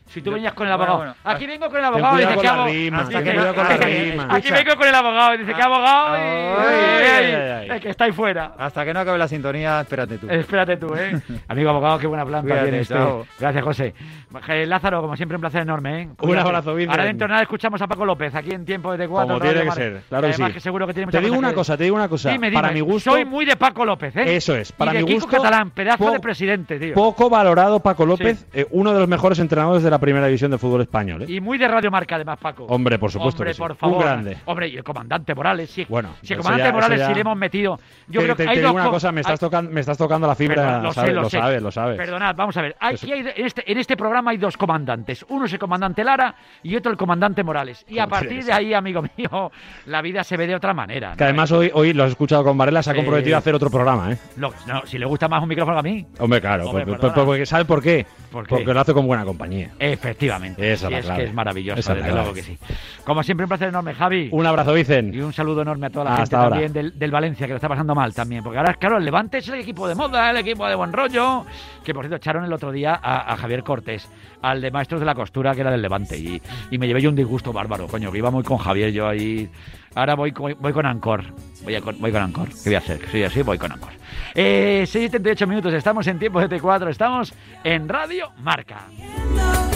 Si tú venías con el abogado. Bueno, aquí vengo con el abogado y dice que abogado. Aquí vengo con el abogado y dice que abogado y que está ahí fuera. Hasta que no acabe la sintonía, espérate tú. Espérate tú, ¿eh? Amigo abogado, qué buena planta Cuídate, tienes. chao. Gracias, José. Lázaro, como siempre, un placer enorme, ¿eh? Un abrazo, Vicente. Ahora dentro de nada escuchamos a Paco López aquí en Tiempo de T cuatro. Como tiene que ser, claro que sí. Que seguro que tiene mucha te digo una cosa, te digo una cosa. Dime, dime. Para mi gusto, soy muy de Paco López, ¿eh? Eso es, para y de mi Kiko gusto, Catalán, pedazo po de presidente, tío. Poco valorado Paco López, Sí. eh, uno de los mejores entrenadores de la primera división de fútbol español, ¿eh? Y muy de Radio Marca, además, Paco. Hombre, por supuesto Hombre, que sí. por favor. Un grande. Hombre, y el comandante Morales, sí. Bueno, si el eso comandante ya- Morales eso ya- sí le hemos metido. Yo te, creo te- que hay te dos digo una co- cosa, me estás, hay- tocando, me estás tocando la fibra, Perdón, lo sabes, sé, lo, lo sé. sabes, lo sabes. Perdonad, vamos a ver. Aquí Eso. hay, en, este, en este programa hay dos comandantes. Uno es el comandante Lara y otro el comandante Morales. Y a Como tiene partir que de ser. ahí, amigo mío, la vida se ve de otra manera. ¿no? Que además hoy, hoy lo has escuchado con Varela, se ha Sí. comprometido a hacer otro programa, ¿eh? Lo- no, si le gusta más un micrófono que a mí. Hombre, claro, Hombre, porque, perdona. porque ¿sabe por qué? ¿Por qué? Porque lo hace con buena compañía. Efectivamente. Esa es Sí, la es clave. que es maravilloso, Esa es la desde clave. luego que sí. Como siempre, un placer enorme, Javi. Un abrazo, Vicen. Y un saludo enorme a toda la Hasta gente ahora. también del, del Valencia, que lo está pasando mal también. Porque ahora, claro, el Levante es el equipo de moda, el equipo de buen rollo. Que, por cierto, echaron el otro día a, a Javier Cortés, al de Maestros de la Costura, que era del Levante. Y, y me llevé yo un disgusto bárbaro, coño, que iba muy con Javier yo ahí. Ahora voy, con- voy con Ancor. Voy, a con, voy con Ancor. ¿Qué voy a hacer? Sí, así voy con Ancor. Eh, seis y setenta y ocho minutos, estamos en Tiempo de T cuatro, estamos en Radio Marca.